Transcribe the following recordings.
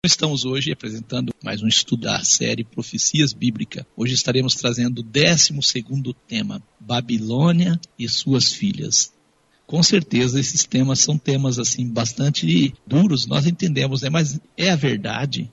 Estamos hoje apresentando mais um estudo da série Profecias Bíblicas. Hoje estaremos trazendo o 12º tema, Babilônia e suas filhas. Com certeza esses temas são temas assim bastante duros, nós entendemos, né? Mas é a verdade.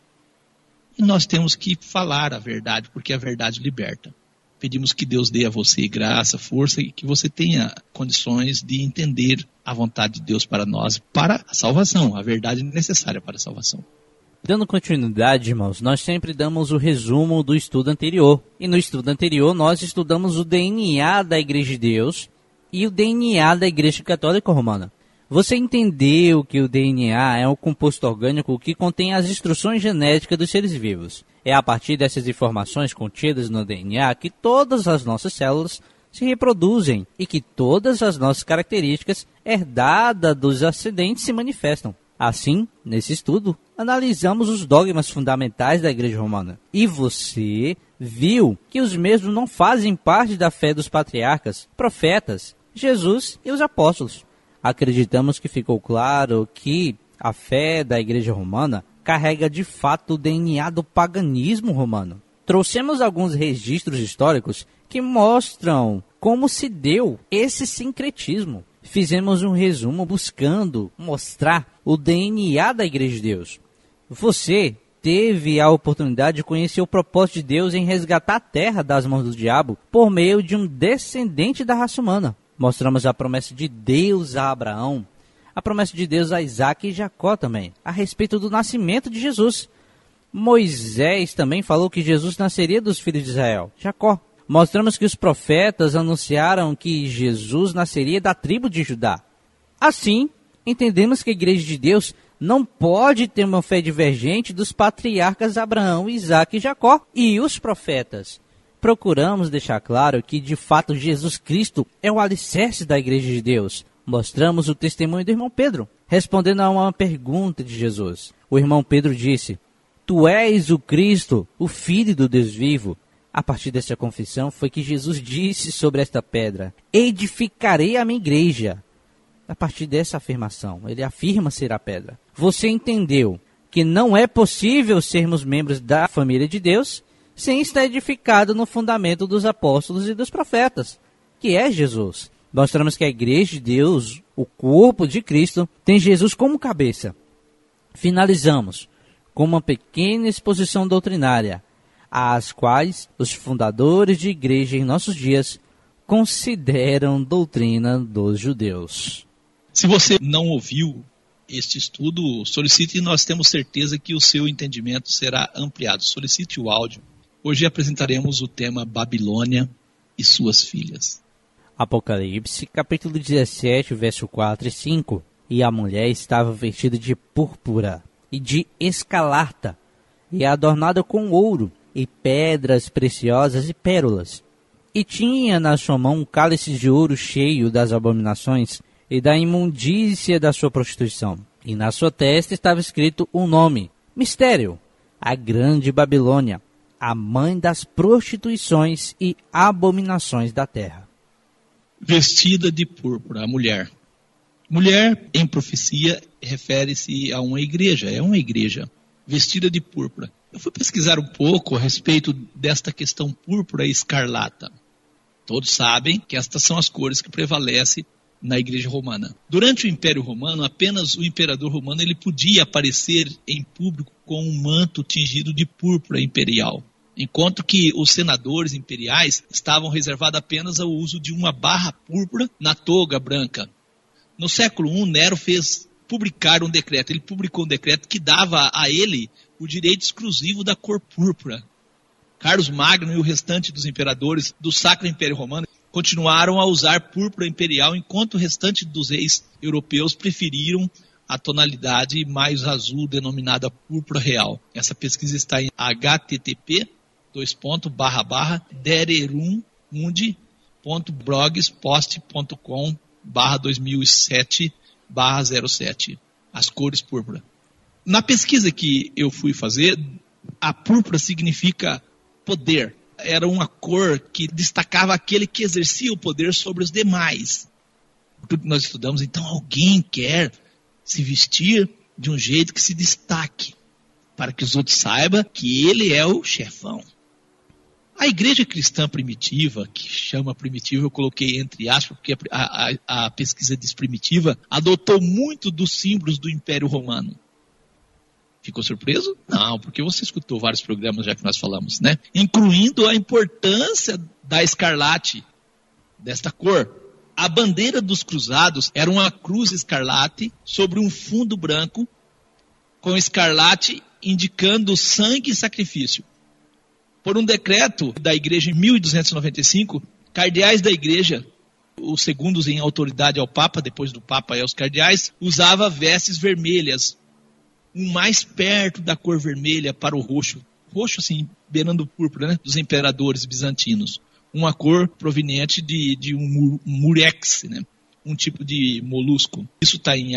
E nós temos que falar a verdade, porque a verdade liberta. Pedimos que Deus dê a você graça, força e que você tenha condições de entender a vontade de Deus para nós, para a salvação, a verdade necessária para a salvação. Dando continuidade, irmãos, nós sempre damos o resumo do estudo anterior. E no estudo anterior nós estudamos o DNA da Igreja de Deus e o DNA da Igreja Católica Romana. Você entendeu que o DNA é um composto orgânico que contém as instruções genéticas dos seres vivos. É a partir dessas informações contidas no DNA que todas as nossas células se reproduzem e que todas as nossas características herdadas dos ascendentes se manifestam. Assim, nesse estudo, analisamos os dogmas fundamentais da Igreja Romana. E você viu que os mesmos não fazem parte da fé dos patriarcas, profetas, Jesus e os apóstolos. Acreditamos que ficou claro que a fé da Igreja Romana carrega de fato o DNA do paganismo romano. Trouxemos alguns registros históricos que mostram como se deu esse sincretismo. Fizemos um resumo buscando mostrar o DNA da Igreja de Deus. Você teve a oportunidade de conhecer o propósito de Deus em resgatar a terra das mãos do diabo por meio de um descendente da raça humana. Mostramos a promessa de Deus a Abraão, a promessa de Deus a Isaac e Jacó também, a respeito do nascimento de Jesus. Moisés também falou que Jesus nasceria dos filhos de Israel, Jacó. Mostramos que os profetas anunciaram que Jesus nasceria da tribo de Judá. Assim, entendemos que a Igreja de Deus não pode ter uma fé divergente dos patriarcas Abraão, Isaac e Jacó e os profetas. Procuramos deixar claro que, de fato, Jesus Cristo é o alicerce da Igreja de Deus. Mostramos o testemunho do irmão Pedro, respondendo a uma pergunta de Jesus. O irmão Pedro disse: "Tu és o Cristo, o Filho do Deus vivo." A partir dessa confissão foi que Jesus disse sobre esta pedra: "Edificarei a minha igreja." A partir dessa afirmação, ele afirma ser a pedra. Você entendeu que não é possível sermos membros da família de Deus sem estar edificado no fundamento dos apóstolos e dos profetas, que é Jesus. Mostramos que a Igreja de Deus, o corpo de Cristo, tem Jesus como cabeça. Finalizamos com uma pequena exposição doutrinária, as quais os fundadores de igreja em nossos dias consideram doutrina dos judeus. Se você não ouviu este estudo, solicite e nós temos certeza que o seu entendimento será ampliado. Solicite o áudio. Hoje apresentaremos o tema Babilônia e suas filhas. Apocalipse, capítulo 17, verso 4 e 5. E a mulher estava vestida de púrpura e de escarlata, e adornada com ouro, e pedras preciosas e pérolas. E tinha na sua mão um cálice de ouro cheio das abominações e da imundícia da sua prostituição. E na sua testa estava escrito um nome: Mistério, a grande Babilônia, a mãe das prostituições e abominações da terra. Vestida de púrpura, a mulher. Mulher, em profecia, refere-se a uma igreja, é uma igreja vestida de púrpura. Eu fui pesquisar um pouco a respeito desta questão púrpura e escarlata. Todos sabem que estas são as cores que prevalecem na Igreja Romana. Durante o Império Romano, apenas o imperador romano ele podia aparecer em público com um manto tingido de púrpura imperial, enquanto que os senadores imperiais estavam reservados apenas ao uso de uma barra púrpura na toga branca. No século I, Nero fez publicar um decreto. Ele publicou um decreto que dava a ele o direito exclusivo da cor púrpura. Carlos Magno e o restante dos imperadores do Sacro Império Romano continuaram a usar púrpura imperial, enquanto o restante dos reis europeus preferiram a tonalidade mais azul, denominada púrpura real. Essa pesquisa está em http://dererun.blogspot.com/2007/07, as cores púrpura. Na pesquisa que eu fui fazer, a púrpura significa poder. Era uma cor que destacava aquele que exercia o poder sobre os demais. Tudo que nós estudamos, então alguém quer se vestir de um jeito que se destaque. para que os outros saibam que ele é o chefão. A igreja cristã primitiva, que chama primitiva, eu coloquei entre aspas, porque a pesquisa diz primitiva, adotou muito dos símbolos do Império Romano. Ficou surpreso? Não, porque você escutou vários programas já que nós falamos, né? Incluindo a importância da escarlate, desta cor. A bandeira dos cruzados era uma cruz escarlate sobre um fundo branco, com escarlate indicando sangue e sacrifício. Por um decreto da igreja em 1295, cardeais da igreja, os segundos em autoridade ao Papa, depois do Papa e aos cardeais, usava vestes vermelhas, mais perto da cor vermelha para o roxo. Roxo, assim, beirando o púrpura, né? Dos imperadores bizantinos. Uma cor proveniente de um murex, né? Um tipo de molusco. Isso está em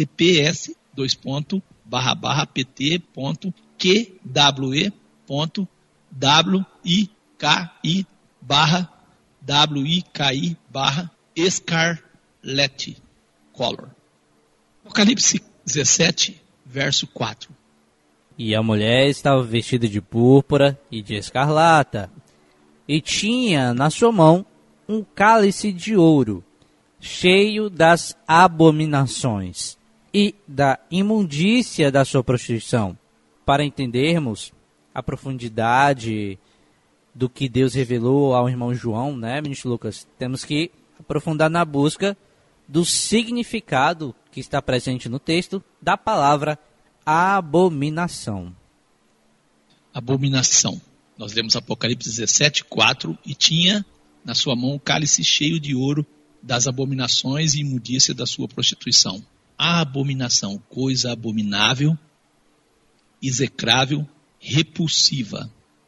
https://wiki.wiki/scarlet color. Apocalipse 17, verso 4. E a mulher estava vestida de púrpura e de escarlata, e tinha na sua mão um cálice de ouro, cheio das abominações e da imundícia da sua prostituição. Para entendermos a profundidade do que Deus revelou ao irmão João, né, ministro Lucas, temos que aprofundar na busca do significado que está presente no texto da palavra abominação. Abominação. Nós lemos Apocalipse 17, 4, e tinha na sua mão um cálice cheio de ouro das abominações e imundícia da sua prostituição. A abominação, coisa abominável, execrável, repulsiva.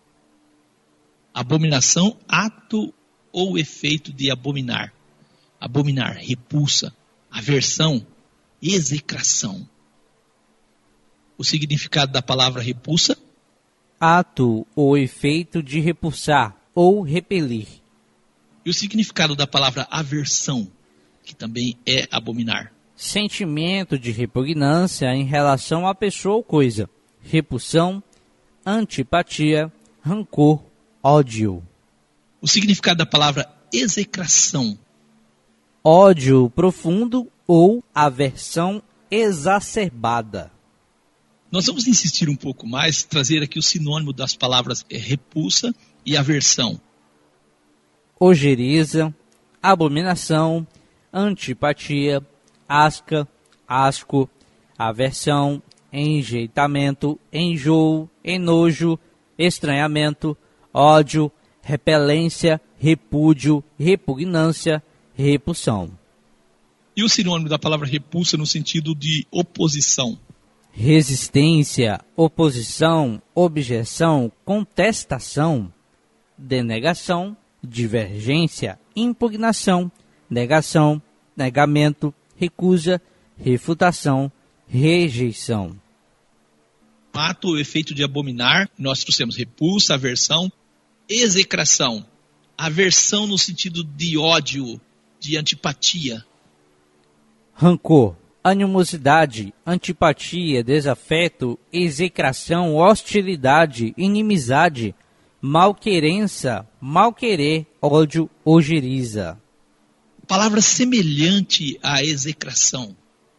Abominação, ato ou efeito de abominar. Abominar, repulsa, aversão, execração. O significado da palavra repulsa? Ato ou efeito de repulsar ou repelir. E o significado da palavra aversão, que também é abominar? Sentimento de repugnância em relação à pessoa ou coisa. Repulsão, antipatia, rancor, ódio. O significado da palavra execração? Ódio profundo ou aversão exacerbada. Nós vamos insistir um pouco mais, trazer aqui o sinônimo das palavras repulsa e aversão. Ojeriza, abominação, antipatia, asca, asco, aversão, enjeitamento, enjoo, enojo, estranhamento, ódio, repelência, repúdio, repugnância, repulsão. E o sinônimo da palavra repulsa no sentido de oposição? Resistência, oposição, objeção, contestação, denegação, divergência, impugnação, negação, negamento, recusa, refutação, rejeição. Ato ou efeito de abominar, nós trouxemos repulsa, aversão, execração. Aversão no sentido de ódio, de antipatia. Rancor, animosidade, antipatia, desafeto, execração, hostilidade, inimizade, malquerença, malquerer, ódio, ojeriza. Palavra semelhante à execração.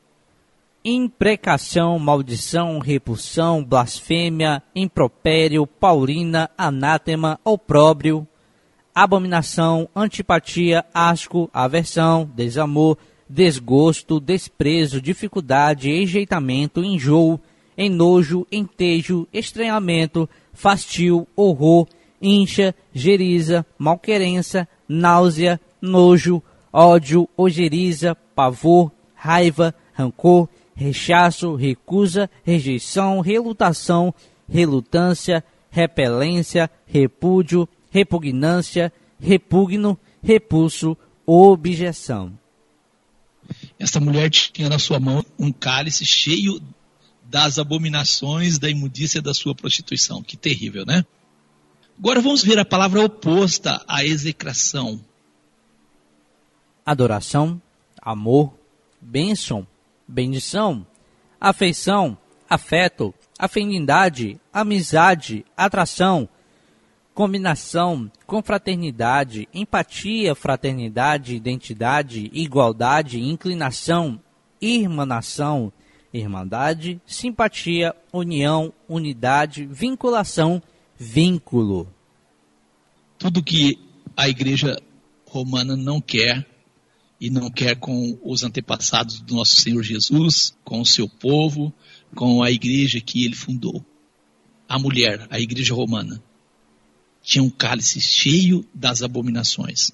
Imprecação, maldição, repulsão, blasfêmia, impropério, paulina, anátema, opróbrio, abominação, antipatia, asco, aversão, desamor, desgosto, desprezo, dificuldade, enjeitamento, enjoo, enojo, entejo, estranhamento, fastio, horror, incha, geriza, malquerença, náusea, nojo, ódio, ojeriza, pavor, raiva, rancor, rechaço, recusa, rejeição, relutação, relutância, repelência, repúdio, repugnância, repugno, repulso, objeção. Esta mulher tinha na sua mão um cálice cheio das abominações da imundícia da sua prostituição. Que terrível, né? Agora vamos ver a palavra oposta à execração. Adoração, amor, bênção, bendição, afeição, afeto, afinidade, amizade, atração, combinação, confraternidade, empatia, fraternidade, identidade, igualdade, inclinação, irmanação, irmandade, simpatia, união, unidade, vinculação, vínculo. Tudo que a igreja romana não quer, e não quer com os antepassados do nosso Senhor Jesus, com o seu povo, com a igreja que ele fundou. A mulher, a igreja romana, tinha um cálice cheio das abominações.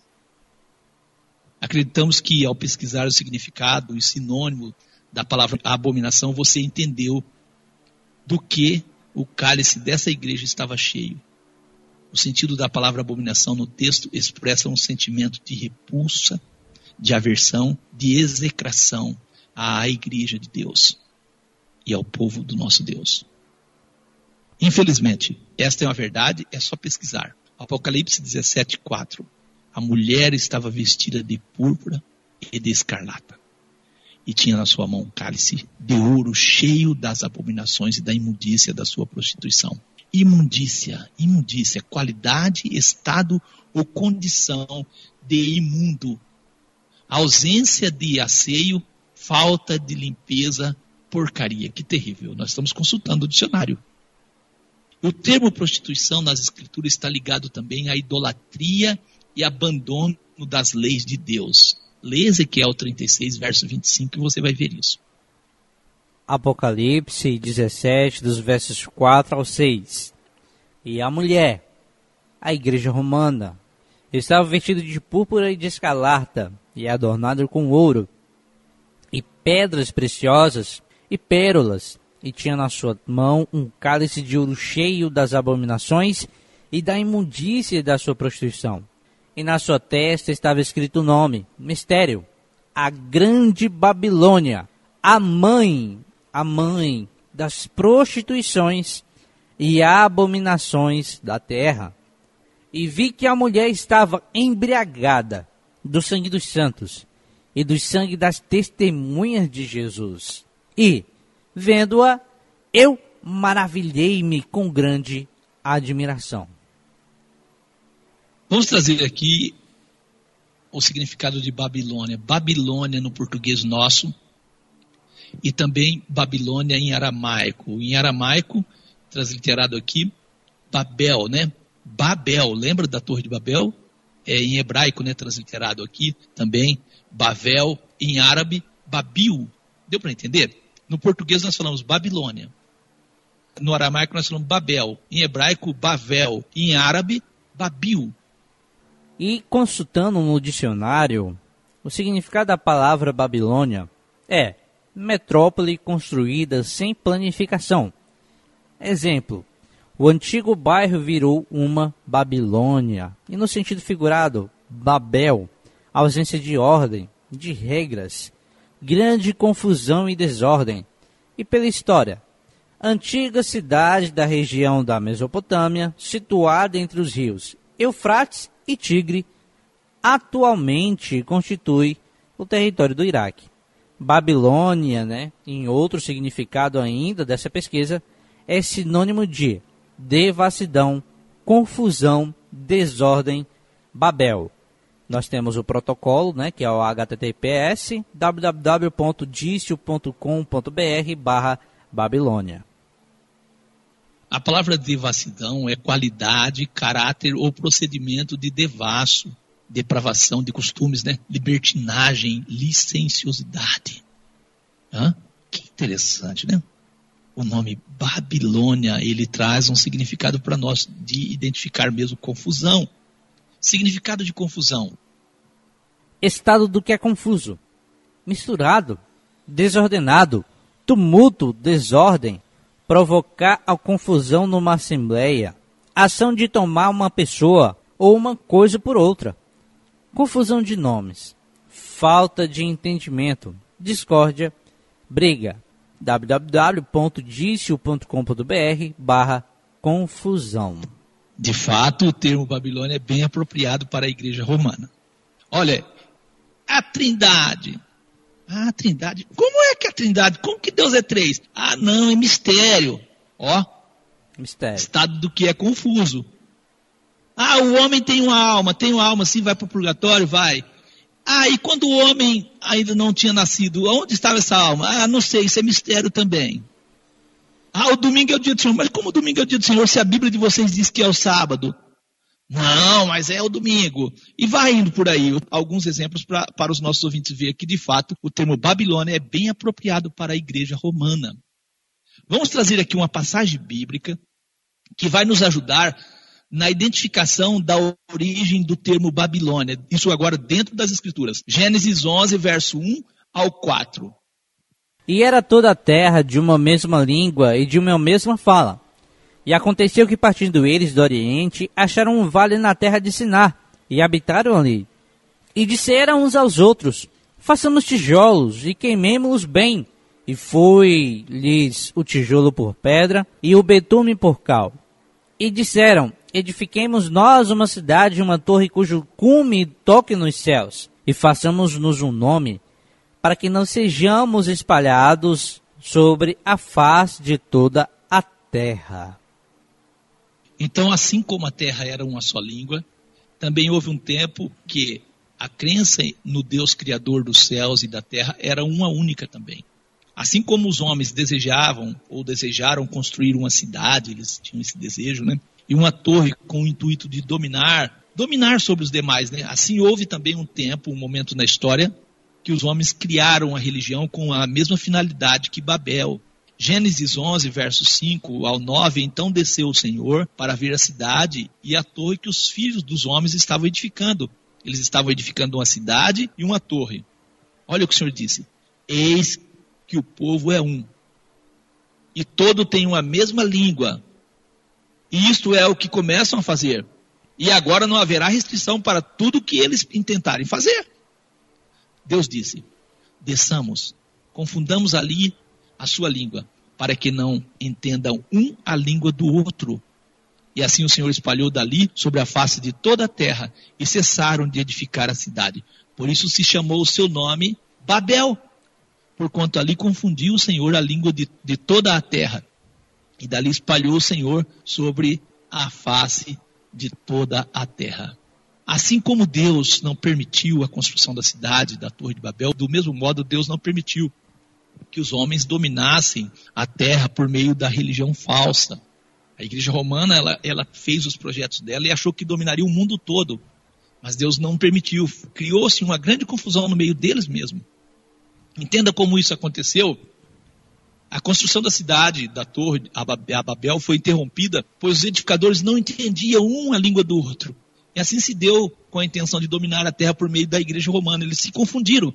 Acreditamos que ao pesquisar o significado e sinônimo da palavra abominação, você entendeu do que o cálice dessa igreja estava cheio. O sentido da palavra abominação no texto expressa um sentimento de repulsa, de aversão, de execração à igreja de Deus e ao povo do nosso Deus. Infelizmente, esta é uma verdade, é só pesquisar. Apocalipse 17:4. A mulher estava vestida de púrpura e de escarlata, e tinha na sua mão um cálice de ouro cheio das abominações e da imundícia da sua prostituição. Imundícia, qualidade, estado ou condição de imundo. Ausência de asseio, falta de limpeza, porcaria. Que terrível. Nós estamos consultando o dicionário. O termo prostituição nas escrituras está ligado também à idolatria e abandono das leis de Deus. Lê Ezequiel 36, verso 25, e você vai ver isso. Apocalipse 17, dos versos 4 ao 6. E a mulher, a igreja romana, estava vestida de púrpura e de escarlata, e adornado com ouro, e pedras preciosas, e pérolas, e tinha na sua mão um cálice de ouro cheio das abominações e da imundícia da sua prostituição. E na sua testa estava escrito o nome, mistério, a grande Babilônia, a mãe das prostituições e abominações da terra. E vi que a mulher estava embriagada do sangue dos santos e do sangue das testemunhas de Jesus. E, vendo-a, eu maravilhei-me com grande admiração. Vamos trazer aqui o significado de Babilônia. Babilônia no português nosso e também Babilônia em aramaico. Em aramaico, transliterado aqui, Babel, né? Babel, lembra da Torre de Babel? Em hebraico, né, transliterado aqui também, Bavel, em árabe, Babil. Deu para entender? No português nós falamos Babilônia. No aramaico nós falamos Babel. Em hebraico, Bavel. Em árabe, Babil. E consultando no dicionário, o significado da palavra Babilônia é metrópole construída sem planificação. Exemplo, o antigo bairro virou uma Babilônia. E no sentido figurado, Babel, ausência de ordem, de regras, grande confusão e desordem. E pela história, antiga cidade da região da Mesopotâmia, situada entre os rios Eufrates e Tigre, atualmente constitui o território do Iraque. Babilônia, né, em outro significado ainda dessa pesquisa, é sinônimo de devassidão, confusão, desordem, Babel. Nós temos o protocolo, né, que é o https www.dicio.com.br/Babilônia. A palavra devassidão é qualidade, caráter ou procedimento de devasso, depravação de costumes, né? Libertinagem, licenciosidade. Que interessante, né? O nome Babilônia, ele traz um significado para nós de identificar mesmo confusão. Significado de confusão. Estado do que é confuso, misturado, desordenado, tumulto, desordem, provocar a confusão numa assembleia, ação de tomar uma pessoa ou uma coisa por outra, confusão de nomes, falta de entendimento, discórdia, briga. www.dicio.com.br/confusão. De fato, o termo Babilônia é bem apropriado para a igreja romana. Olha, a Trindade. A Trindade. Como é que é a Trindade? Como que Deus é três? Não, é mistério. Ó, Mistério. estado do que é confuso. Ah, o homem tem uma alma, sim, vai para o purgatório, vai. Ah, e quando o homem ainda não tinha nascido, onde estava essa alma? Ah, não sei, isso é mistério também. Ah, o domingo é o dia do Senhor. Mas como o domingo é o dia do Senhor, se a Bíblia de vocês diz que é o sábado? Não, mas é o domingo. E vai indo por aí. Alguns exemplos para os nossos ouvintes verem que, de fato, o termo Babilônia é bem apropriado para a igreja romana. Vamos trazer aqui uma passagem bíblica que vai nos ajudar na identificação da origem do termo Babilônia. Isso agora dentro das Escrituras. Gênesis 11, verso 1 ao 4. E era toda a terra de uma mesma língua e de uma mesma fala. E aconteceu que, partindo eles do Oriente, acharam um vale na terra de Siná, e habitaram ali. E disseram uns aos outros: façamos tijolos, e queimemo-los bem. E foi-lhes o tijolo por pedra, e o betume por cal. E disseram: edifiquemos nós uma cidade e uma torre cujo cume toque nos céus, e façamos-nos um nome, para que não sejamos espalhados sobre a face de toda a terra. Então, assim como a terra era uma só língua, também houve um tempo que a crença no Deus Criador dos céus e da terra era uma única também. Assim como os homens desejavam ou desejaram construir uma cidade, eles tinham esse desejo, né? E uma torre com o intuito de dominar sobre os demais, né? Assim houve também um tempo, um momento na história, que os homens criaram a religião com a mesma finalidade que Babel. Gênesis 11, versos 5 ao 9, então desceu o Senhor para ver a cidade e a torre que os filhos dos homens estavam edificando. Eles estavam edificando uma cidade e uma torre. Olha o que o Senhor disse: eis que o povo é um, e todo tem uma mesma língua. E isto é o que começam a fazer. E agora não haverá restrição para tudo que eles intentarem fazer. Deus disse: desçamos, confundamos ali a sua língua, para que não entendam um a língua do outro. E assim o Senhor espalhou dali sobre a face de toda a terra, e cessaram de edificar a cidade. Por isso se chamou o seu nome Babel, porquanto ali confundiu o Senhor a língua de toda a terra. E dali espalhou o Senhor sobre a face de toda a terra. Assim como Deus não permitiu a construção da cidade, da Torre de Babel, do mesmo modo Deus não permitiu que os homens dominassem a terra por meio da religião falsa. A igreja romana, ela fez os projetos dela e achou que dominaria o mundo todo. Mas Deus não permitiu. Criou-se uma grande confusão no meio deles mesmo. Entenda como isso aconteceu. A construção da cidade, da torre, a Babel, foi interrompida, pois os edificadores não entendiam um a língua do outro. E assim se deu com a intenção de dominar a terra por meio da igreja romana. Eles se confundiram.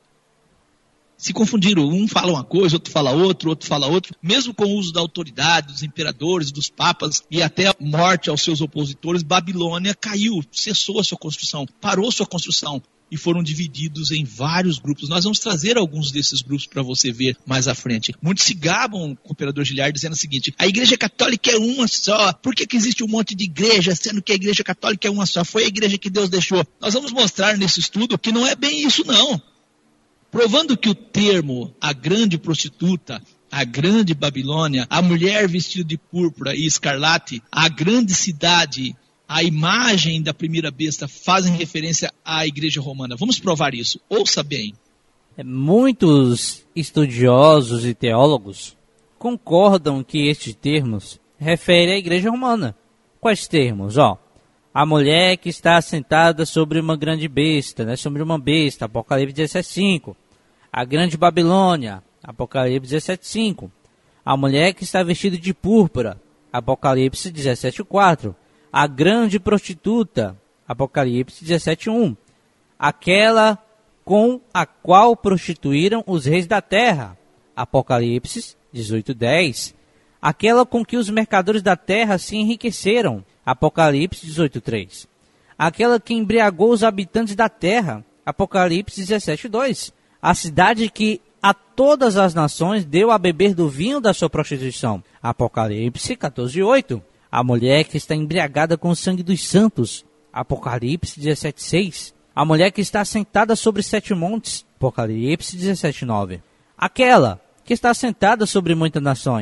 Um fala uma coisa, outro fala outro, mesmo com o uso da autoridade, dos imperadores, dos papas e até a morte aos seus opositores. Babilônia caiu, cessou a sua construção, parou sua construção e foram divididos em vários grupos. Nós vamos trazer alguns desses grupos para você ver mais à frente. Muitos se gabam com o imperador Giliard dizendo o seguinte: a igreja católica é uma só, por que existe um monte de igreja, sendo que a igreja católica é uma só? Foi a igreja que Deus deixou. Nós vamos mostrar nesse estudo que não é bem isso não. Provando que o termo, a grande prostituta, a grande Babilônia, a mulher vestida de púrpura e escarlate, a grande cidade, a imagem da primeira besta fazem referência à igreja romana. Vamos provar isso. Ouça bem. Muitos estudiosos e teólogos concordam que estes termos referem à igreja romana. Quais termos? A mulher que está sentada sobre uma grande besta, sobre uma besta, Apocalipse 17:5. A grande Babilônia, Apocalipse 17:5. A mulher que está vestida de púrpura, Apocalipse 17:4. A grande prostituta, Apocalipse 17:1. Aquela com a qual prostituíram os reis da terra, Apocalipse 18:10. Aquela com que os mercadores da terra se enriqueceram, Apocalipse 18:3. Aquela que embriagou os habitantes da terra, Apocalipse 17:2. A cidade que a todas as nações deu a beber do vinho da sua prostituição, Apocalipse 14:8. A mulher que está embriagada com o sangue dos santos, Apocalipse 17:6. A mulher que está sentada sobre 7 montes, Apocalipse 17:9. Aquela que está sentada sobre muitas nações,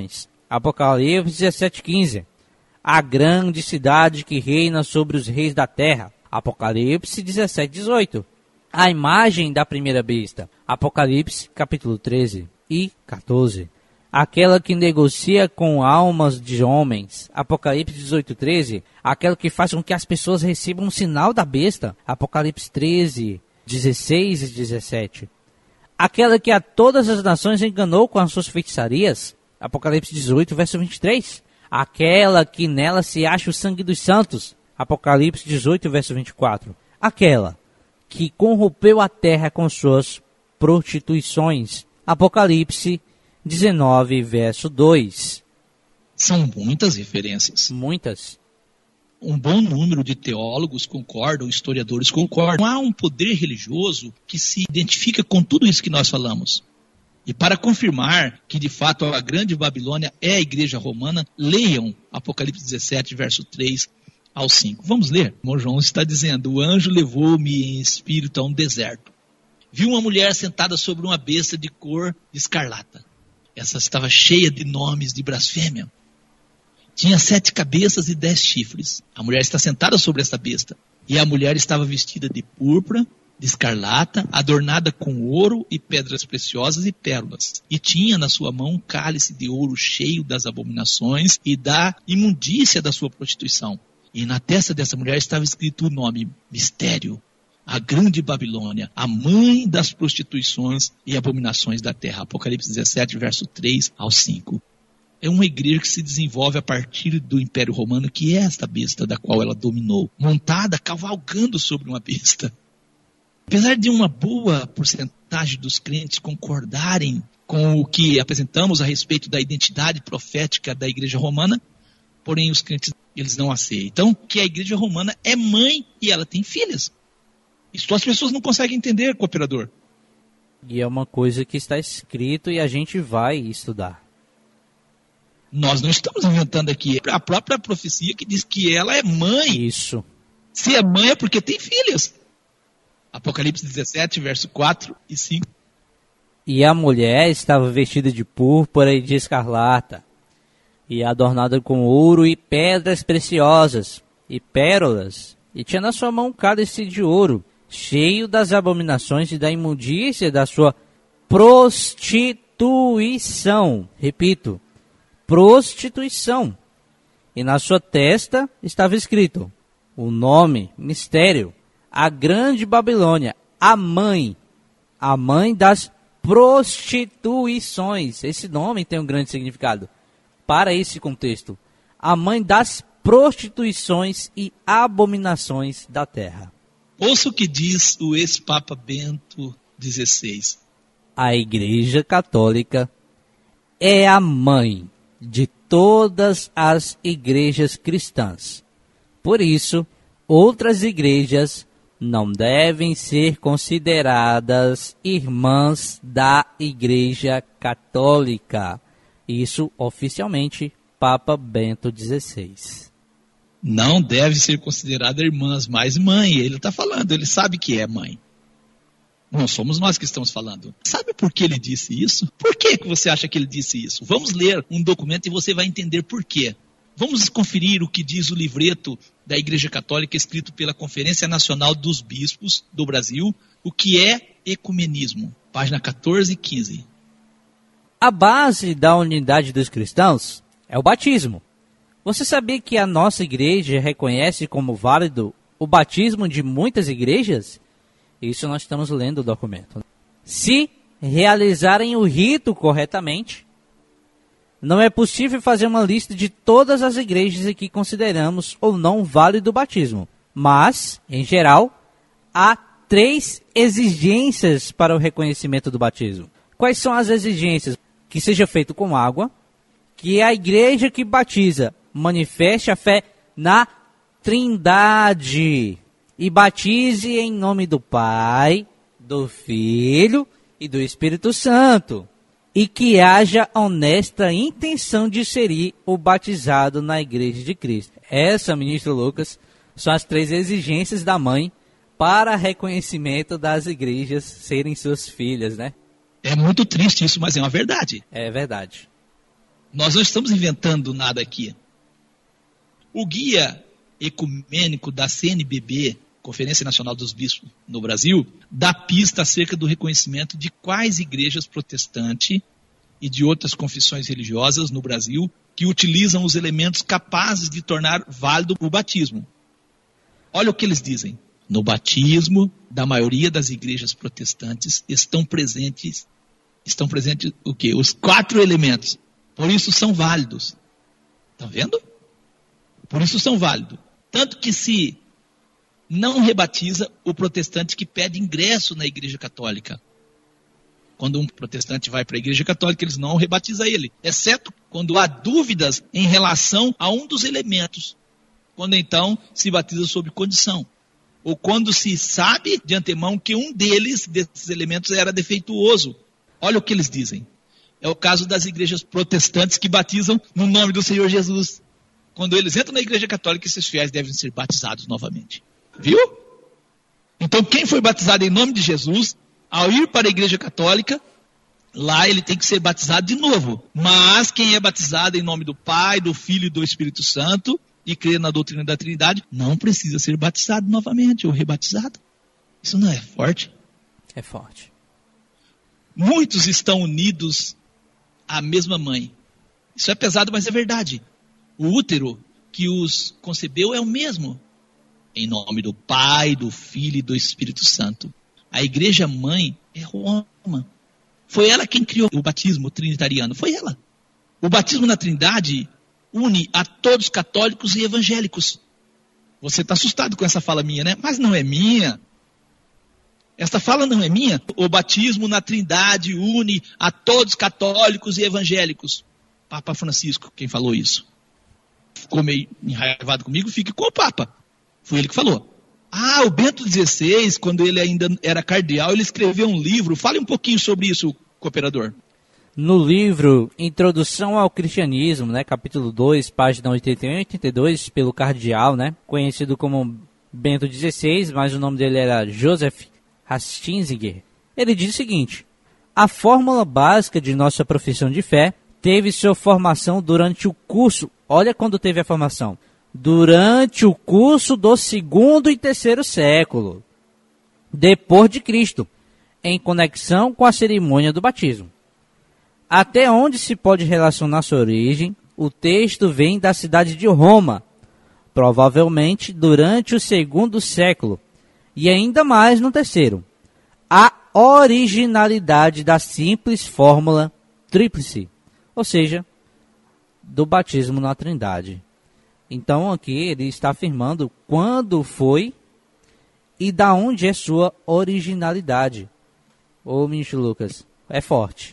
Apocalipse 17:15. A grande cidade que reina sobre os reis da terra. Apocalipse 17:18. A imagem da primeira besta. Apocalipse capítulo 13 e 14. Aquela que negocia com almas de homens. Apocalipse 18:13. Aquela que faz com que as pessoas recebam um sinal da besta. Apocalipse 13, 16 e 17. Aquela que a todas as nações enganou com as suas feitiçarias. Apocalipse 18, verso 23. Aquela que nela se acha o sangue dos santos. Apocalipse 18, verso 24. Aquela que corrompeu a terra com suas prostituições. Apocalipse 19, verso 2. São muitas referências. Muitas. Um bom número de teólogos concordam, historiadores concordam. Há um poder religioso que se identifica com tudo isso que nós falamos. E para confirmar que de fato a grande Babilônia é a igreja romana, leiam Apocalipse 17, verso 3 ao 5. Vamos ler? O irmão João está dizendo: o anjo levou-me em espírito a um deserto. Vi uma mulher sentada sobre uma besta de cor de escarlata. Essa estava cheia de nomes de blasfêmia. Tinha 7 cabeças e 10 chifres. A mulher está sentada sobre essa besta. E a mulher estava vestida de púrpura, de escarlata, adornada com ouro e pedras preciosas e pérolas. E tinha na sua mão um cálice de ouro cheio das abominações e da imundícia da sua prostituição. E na testa dessa mulher estava escrito o nome: Mistério, a grande Babilônia, a mãe das prostituições e abominações da terra. Apocalipse 17, verso 3 ao 5. É uma igreja que se desenvolve a partir do Império Romano, que é esta besta da qual ela dominou, montada, cavalgando sobre uma besta. Apesar de uma boa porcentagem dos crentes concordarem com o que apresentamos a respeito da identidade profética da igreja romana, porém os crentes eles não aceitam que a igreja romana é mãe e ela tem filhas. Isso as pessoas não conseguem entender, cooperador. E é uma coisa que está escrito e a gente vai estudar. Nós não estamos inventando aqui. A própria profecia que diz que ela é mãe. Isso. Se é mãe é porque tem filhas. Apocalipse 17, verso 4 e 5. E a mulher estava vestida de púrpura e de escarlata, e adornada com ouro e pedras preciosas, e pérolas, e tinha na sua mão um cálice de ouro, cheio das abominações e da imundícia da sua prostituição. Repito, prostituição. E na sua testa estava escrito o nome, Mistério, a grande Babilônia, a mãe das prostituições. Esse nome tem um grande significado para esse contexto. A mãe das prostituições e abominações da terra. Ouça o que diz o ex-papa Bento XVI. A Igreja Católica é a mãe de todas as igrejas cristãs. Por isso, outras igrejas não devem ser consideradas irmãs da Igreja Católica. Isso oficialmente, Papa Bento XVI. Não deve ser considerada irmãs, mas mãe. Ele está falando, ele sabe que é mãe. Não somos nós que estamos falando. Sabe por que ele disse isso? Por que você acha que ele disse isso? Vamos ler um documento e você vai entender por quê. Vamos conferir o que diz o livreto da Igreja Católica, escrito pela Conferência Nacional dos Bispos do Brasil, o que é ecumenismo. Página 14 e 15. A base da unidade dos cristãos é o batismo. Você sabia que a nossa igreja reconhece como válido o batismo de muitas igrejas? Isso nós estamos lendo o documento. Se realizarem o rito corretamente, não é possível fazer uma lista de todas as igrejas em que consideramos ou não válido o batismo. Mas, em geral, há 3 exigências para o reconhecimento do batismo. Quais são as exigências? Que seja feito com água, que a igreja que batiza manifeste a fé na Trindade e batize em nome do Pai, do Filho e do Espírito Santo, e que haja honesta intenção de inserir o batizado na Igreja de Cristo. Essa, ministro Lucas, são as 3 exigências da mãe para reconhecimento das igrejas serem suas filhas, né? É muito triste isso, mas é uma verdade. É verdade. Nós não estamos inventando nada aqui. O guia ecumênico da CNBB, Conferência Nacional dos Bispos no Brasil, dá pista acerca do reconhecimento de quais igrejas protestantes e de outras confissões religiosas no Brasil que utilizam os elementos capazes de tornar válido o batismo. Olha o que eles dizem. No batismo da maioria das igrejas protestantes estão presentes o quê? Os 4 elementos. Por isso são válidos. Estão vendo? Por isso são válidos. Tanto que se não rebatiza o protestante que pede ingresso na igreja católica. Quando um protestante vai para a igreja católica, eles não rebatizam ele. Exceto quando há dúvidas em relação a um dos elementos. Quando então se batiza sob condição. Ou quando se sabe de antemão que um desses elementos era defeituoso. Olha o que eles dizem. É o caso das igrejas protestantes que batizam no nome do Senhor Jesus. Quando eles entram na igreja católica, esses fiéis devem ser batizados novamente. Viu? Então quem foi batizado em nome de Jesus, ao ir para a igreja católica, lá ele tem que ser batizado de novo. Mas quem é batizado em nome do Pai, do Filho e do Espírito Santo, e crê na doutrina da Trindade, não precisa ser batizado novamente ou rebatizado. Isso não é forte? É forte. Muitos estão unidos à mesma mãe. Isso é pesado, mas é verdade. O útero que os concebeu é o mesmo. Em nome do Pai, do Filho e do Espírito Santo. A igreja mãe é Roma. Foi ela quem criou o batismo trinitariano. Foi ela. O batismo na Trindade une a todos católicos e evangélicos. Você está assustado com essa fala minha, né? Mas não é minha. Esta fala não é minha. O batismo na Trindade une a todos católicos e evangélicos. Papa Francisco, quem falou isso. Ficou meio enraivado comigo, fique com o Papa. Foi ele que falou. Ah, o Bento XVI, quando ele ainda era cardeal, ele escreveu um livro. Fale um pouquinho sobre isso, cooperador. No livro Introdução ao Cristianismo, né, capítulo 2, página 81 e 82, pelo cardeal, né, conhecido como Bento XVI, mas o nome dele era Joseph Ratzinger. Ele diz o seguinte: a fórmula básica de nossa profissão de fé teve sua formação durante o curso. Olha quando teve a formação. Durante o curso do 2º e 3º século, depois de Cristo, em conexão com a cerimônia do batismo. Até onde se pode relacionar sua origem, o texto vem da cidade de Roma, provavelmente durante o 2º século, e ainda mais no 3º. A originalidade da simples fórmula tríplice, ou seja, do batismo na Trindade. Então aqui ele está afirmando quando foi e da onde é sua originalidade. Ô, ministro Lucas, é forte.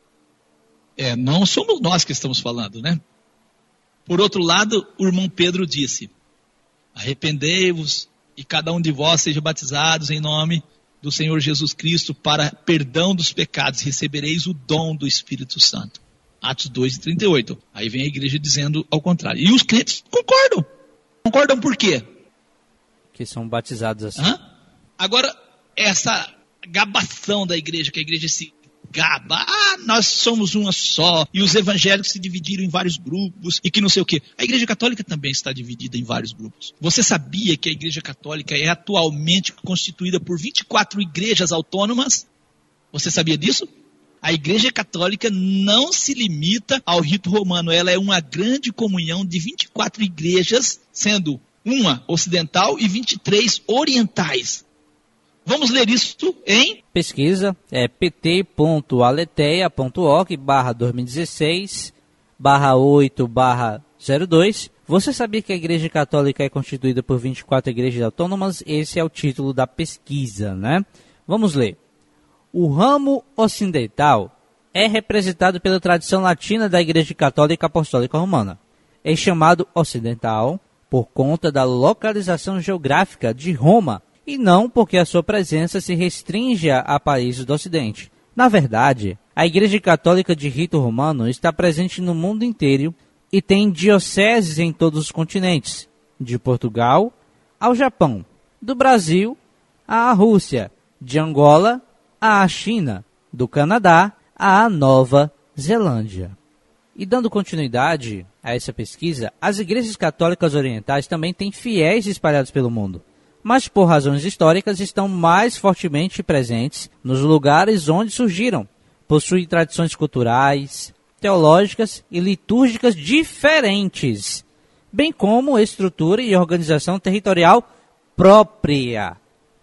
Não somos nós que estamos falando, né? Por outro lado, o irmão Pedro disse: arrependei-vos e cada um de vós seja batizados em nome do Senhor Jesus Cristo para perdão dos pecados, recebereis o dom do Espírito Santo. Atos 2:38. Aí vem a igreja dizendo ao contrário. E os crentes concordam. Concordam por quê? Que são batizados assim. Agora, essa gabação da igreja, que a igreja se gaba. Nós somos uma só. E os evangélicos se dividiram em vários grupos. E que não sei o quê. A igreja católica também está dividida em vários grupos. Você sabia que a igreja católica é atualmente constituída por 24 igrejas autônomas? Você sabia disso? A igreja católica não se limita ao rito romano. Ela é uma grande comunhão de 24 igrejas, sendo uma ocidental e 23 orientais. Vamos ler isso em... pesquisa, pt.aleteia.org/2016/8/02. Você sabia que a igreja católica é constituída por 24 igrejas autônomas? Esse é o título da pesquisa, né? Vamos ler. O ramo ocidental é representado pela tradição latina da Igreja Católica Apostólica Romana. É chamado ocidental por conta da localização geográfica de Roma e não porque a sua presença se restringe a países do Ocidente. Na verdade, a Igreja Católica de rito romano está presente no mundo inteiro e tem dioceses em todos os continentes, de Portugal ao Japão, do Brasil à Rússia, de Angola à China, do Canadá à Nova Zelândia. E dando continuidade a essa pesquisa, as igrejas católicas orientais também têm fiéis espalhados pelo mundo, mas por razões históricas estão mais fortemente presentes nos lugares onde surgiram. Possuem tradições culturais, teológicas e litúrgicas diferentes, bem como estrutura e organização territorial própria.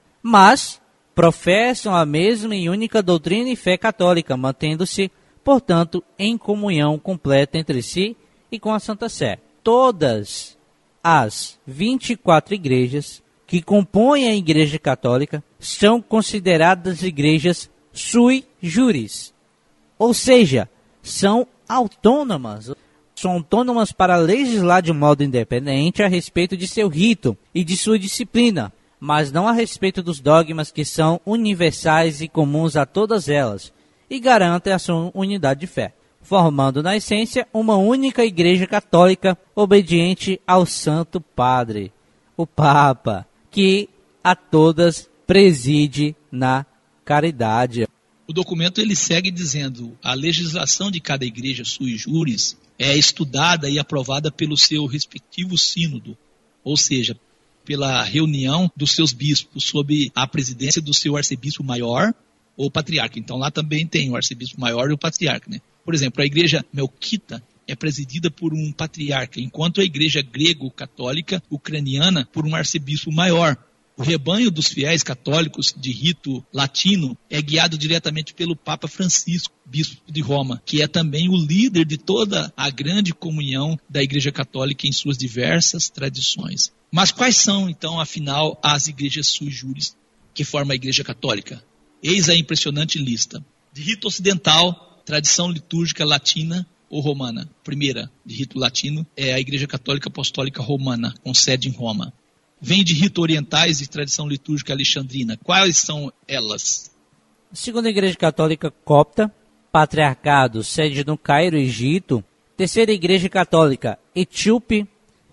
Mas professam a mesma e única doutrina e fé católica, mantendo-se, portanto, em comunhão completa entre si e com a Santa Sé. Todas as 24 igrejas que compõem a Igreja Católica são consideradas igrejas sui juris, ou seja, são autônomas. São autônomas para legislar de modo independente a respeito de seu rito e de sua disciplina, mas não a respeito dos dogmas que são universais e comuns a todas elas, e garantem a sua unidade de fé, formando na essência uma única Igreja Católica obediente ao Santo Padre, o Papa, que a todas preside na caridade. O documento ele segue dizendo: a legislação de cada igreja sui juris é estudada e aprovada pelo seu respectivo sínodo, ou seja, pela reunião dos seus bispos, sob a presidência do seu arcebispo maior ou patriarca. Então lá também tem o arcebispo maior e o patriarca, né? Por exemplo, a igreja melquita é presidida por um patriarca, enquanto a igreja grego-católica ucraniana por um arcebispo maior. O rebanho dos fiéis católicos de rito latino é guiado diretamente pelo Papa Francisco, bispo de Roma, que é também o líder de toda a grande comunhão da Igreja Católica em suas diversas tradições. Mas quais são, então, afinal, as igrejas sui juris que formam a Igreja Católica? Eis a impressionante lista. De rito ocidental, tradição litúrgica latina ou romana. Primeira, de rito latino, é a Igreja Católica Apostólica Romana, com sede em Roma. Vem de rito orientais e tradição litúrgica alexandrina. Quais são elas? Segunda Igreja Católica Copta, Patriarcado, sede no Cairo, Egito. Terceira Igreja Católica Etíope,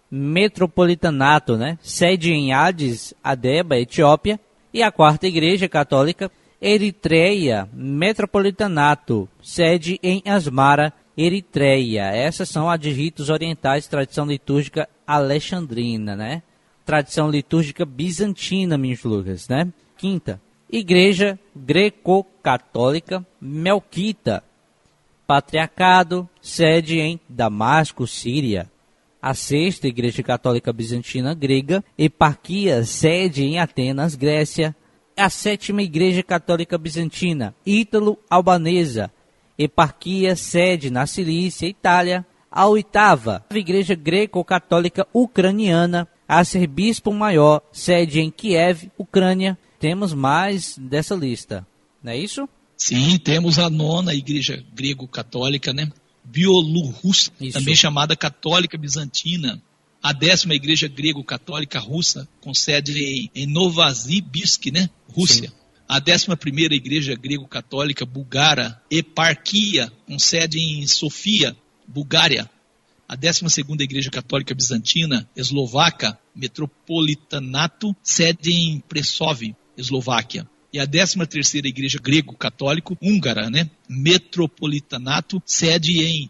Metropolitanato, sede em Addis Abeba, Etiópia. E a quarta Igreja Católica Eritreia, Metropolitanato, sede em Asmara, Eritreia. Essas são as de ritos orientais, tradição litúrgica alexandrina, Tradição litúrgica bizantina, minhas Lucas, Quinta, Igreja Greco-Católica Melquita, Patriarcado, sede em Damasco, Síria. A sexta Igreja Católica Bizantina Grega, Eparquia, sede em Atenas, Grécia. A sétima Igreja Católica Bizantina, Ítalo-Albanesa, Eparquia, sede na Cilícia, Itália. A oitava Igreja Greco-Católica Ucraniana, arcebispo maior, sede em Kiev, Ucrânia. Temos mais dessa lista, não é isso? Sim, temos a nona Igreja Grego-Católica, Bielorrussa, também chamada Católica Bizantina. A 10ª Igreja Grego-Católica Russa, com sede em Novosibirsk, Rússia. Sim. A 11ª Igreja Grego-Católica Bulgara, Eparquia, com sede em Sofia, Bulgária. A 12ª Igreja Católica Bizantina, Eslovaca, Metropolitanato, sede em Prešov, Eslováquia. E a 13ª Igreja Grego-Católico Húngara, Metropolitanato, sede em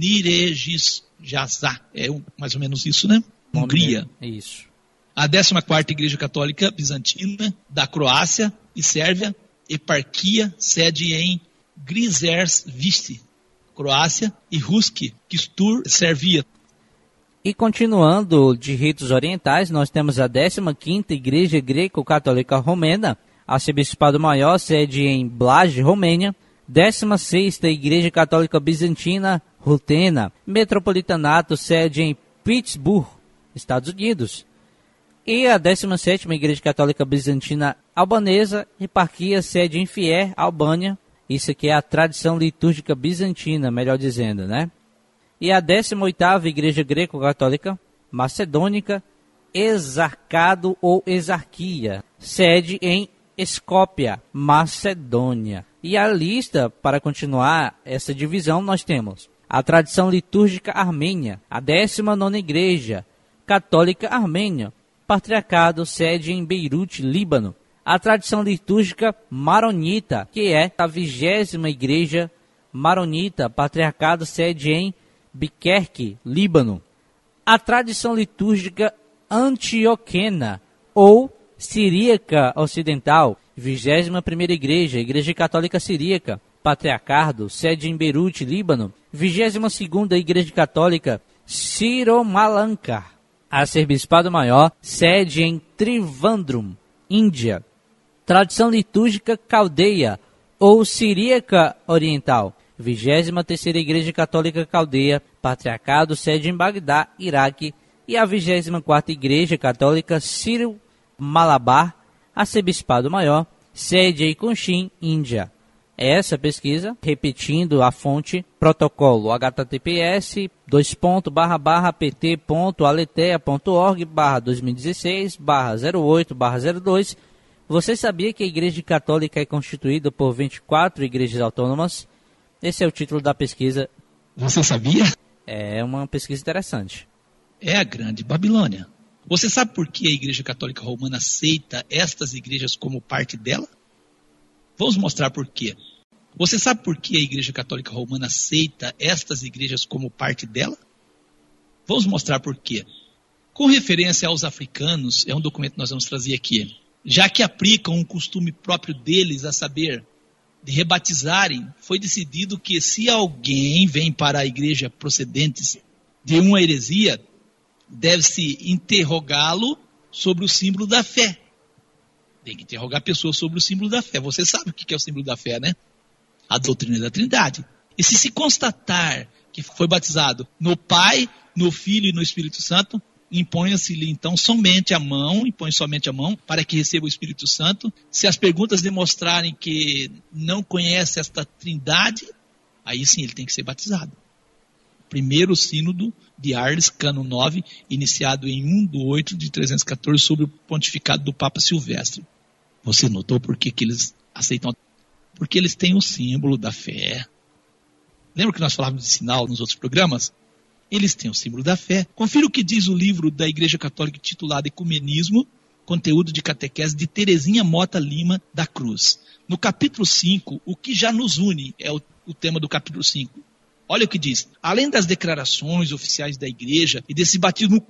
Nyíregyháza. É mais ou menos isso, Hungria. É isso. A 14ª Igreja Católica Bizantina da Croácia e Sérvia, Eparquia, sede em Grizervice, Croácia, e Ruski, Kistur, Sérvia. E continuando de ritos orientais, nós temos a 15ª Igreja Greco-Católica Romena, arcebispado maior, sede em Blaj, Romênia. 16ª Igreja Católica Bizantina Rutena, Metropolitanato, sede em Pittsburgh, Estados Unidos. E a 17ª Igreja Católica Bizantina Albanesa, Eparquia, sede em Fier, Albânia. Isso aqui é a tradição litúrgica bizantina, melhor dizendo, E a 18ª Igreja Greco-Católica Macedônica, Exarcado ou Exarquia, sede em Escópia, Macedônia. E a lista, para continuar essa divisão, nós temos a tradição litúrgica armênia, a 19ª Igreja Católica Armênia, Patriarcado, sede em Beirute, Líbano. A tradição litúrgica maronita, que é a 20ª Igreja Maronita, Patriarcado, sede em Biquerque, Líbano. A tradição litúrgica antioquena ou siríaca ocidental, 21ª Igreja, Igreja Católica Siríaca, Patriarcado, sede em Beirute, Líbano, 22ª Igreja Católica Siromalanka, Arcebispado Maior, sede em Trivandrum, Índia. Tradição litúrgica caldeia ou siríaca oriental, 23ª Igreja Católica Caldeia, Patriarcado, sede em Bagdá, Iraque, e a 24ª Igreja Católica Sírio-Malabar, Arcebispado Maior, sede em Cochin, Índia. Essa pesquisa, repetindo a fonte, protocolo https://pt.aletea.org/2016/08/02. Você sabia que a Igreja Católica é constituída por 24 igrejas autônomas? Esse é o título da pesquisa. Você sabia? É uma pesquisa interessante. É a Grande Babilônia. Você sabe por que a Igreja Católica Romana aceita estas igrejas como parte dela? Vamos mostrar por quê. Você sabe por que a Igreja Católica Romana aceita estas igrejas como parte dela? Vamos mostrar por quê. Com referência aos africanos, é um documento que nós vamos trazer aqui. Já que aplicam um costume próprio deles, a saber, de rebatizarem, foi decidido que se alguém vem para a igreja procedentes de uma heresia, deve-se interrogá-lo sobre o símbolo da fé. Tem que interrogar a pessoa sobre o símbolo da fé. Você sabe o que é o símbolo da fé, né? A doutrina da Trindade. E se constatar que foi batizado no Pai, no Filho e no Espírito Santo, imponha-se-lhe então somente a mão, impõe somente a mão para que receba o Espírito Santo. Se as perguntas demonstrarem que não conhece esta Trindade, aí sim ele tem que ser batizado. Primeiro sínodo de Arles, cano 9, iniciado em 1/8/314, sob o pontificado do Papa Silvestre. Você notou por que eles aceitam? Porque eles têm o símbolo da fé. Lembra que nós falávamos de sinal nos outros programas? Eles têm o símbolo da fé. Confira o que diz o livro da Igreja Católica titulado Ecumenismo, conteúdo de catequese de Terezinha Mota Lima da Cruz. No capítulo 5, o que já nos une é o tema do capítulo 5. Olha o que diz. Além das declarações oficiais da igreja e desse batismo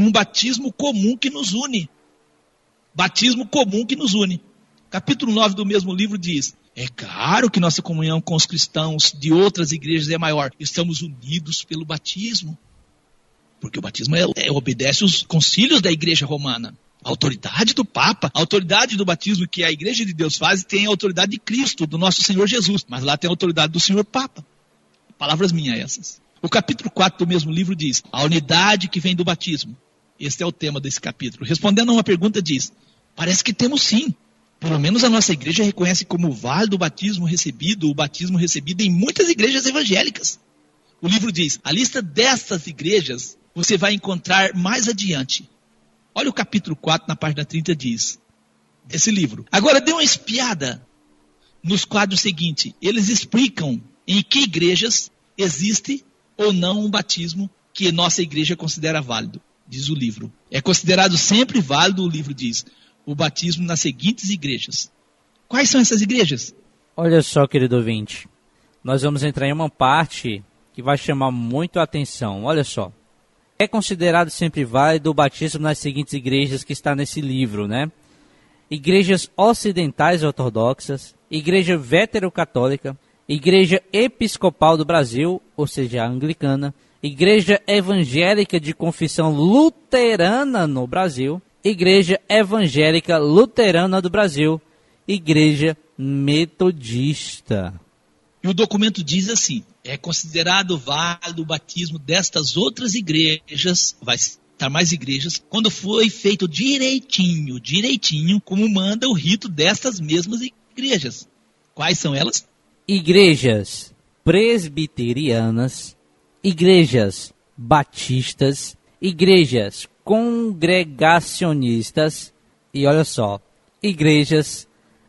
comum que nos une. Batismo comum que nos une. Capítulo 9 do mesmo livro diz: é claro que nossa comunhão com os cristãos de outras igrejas é maior. Estamos unidos pelo batismo. Porque o batismo obedece aos concílios da igreja romana. A autoridade do Papa, a autoridade do batismo que a igreja de Deus faz, tem a autoridade de Cristo, do nosso Senhor Jesus. Mas lá tem a autoridade do Senhor Papa. Palavras minhas essas. O capítulo 4 do mesmo livro diz: a unidade que vem do batismo. Este é o tema desse capítulo. Respondendo a uma pergunta diz: parece que temos sim. Pelo menos a nossa igreja reconhece como válido o batismo recebido em muitas igrejas evangélicas. O livro diz: a lista dessas igrejas você vai encontrar mais adiante. Olha o capítulo 4, na página 30, diz, esse livro. Agora dê uma espiada nos quadros seguintes. Eles explicam em que igrejas existe ou não um batismo que nossa igreja considera válido, diz o livro. É considerado sempre válido, o livro diz, o batismo nas seguintes igrejas. Quais são essas igrejas? Olha só, querido ouvinte, nós vamos entrar em uma parte que vai chamar muito a atenção. Olha só. É considerado sempre válido o batismo nas seguintes igrejas que está nesse livro, né? Igrejas ocidentais ortodoxas, Igreja veterocatólica, Igreja Episcopal do Brasil, ou seja, a anglicana, Igreja Evangélica de Confissão Luterana no Brasil, Igreja Evangélica Luterana do Brasil, Igreja Metodista. E o documento diz assim: é considerado válido o batismo destas outras igrejas, vai citar mais igrejas, quando foi feito direitinho, como manda o rito destas mesmas igrejas. Quais são elas? Igrejas presbiterianas, igrejas batistas, igrejas congregacionistas e, olha só, igrejas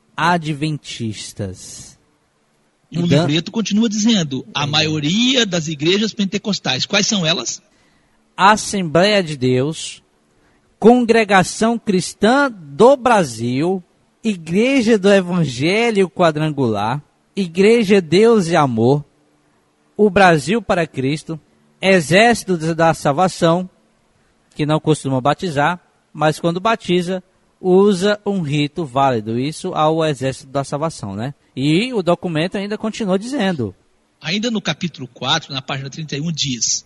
adventistas. E o livreto continua dizendo, a maioria das igrejas pentecostais, quais são elas? Assembleia de Deus, Congregação Cristã do Brasil, Igreja do Evangelho Quadrangular, Igreja Deus e Amor, o Brasil para Cristo, exército da salvação, que não costuma batizar, mas quando batiza, usa um rito válido. Isso ao exército da salvação, né? E o documento ainda continua dizendo. Ainda no capítulo 4, na página 31, diz: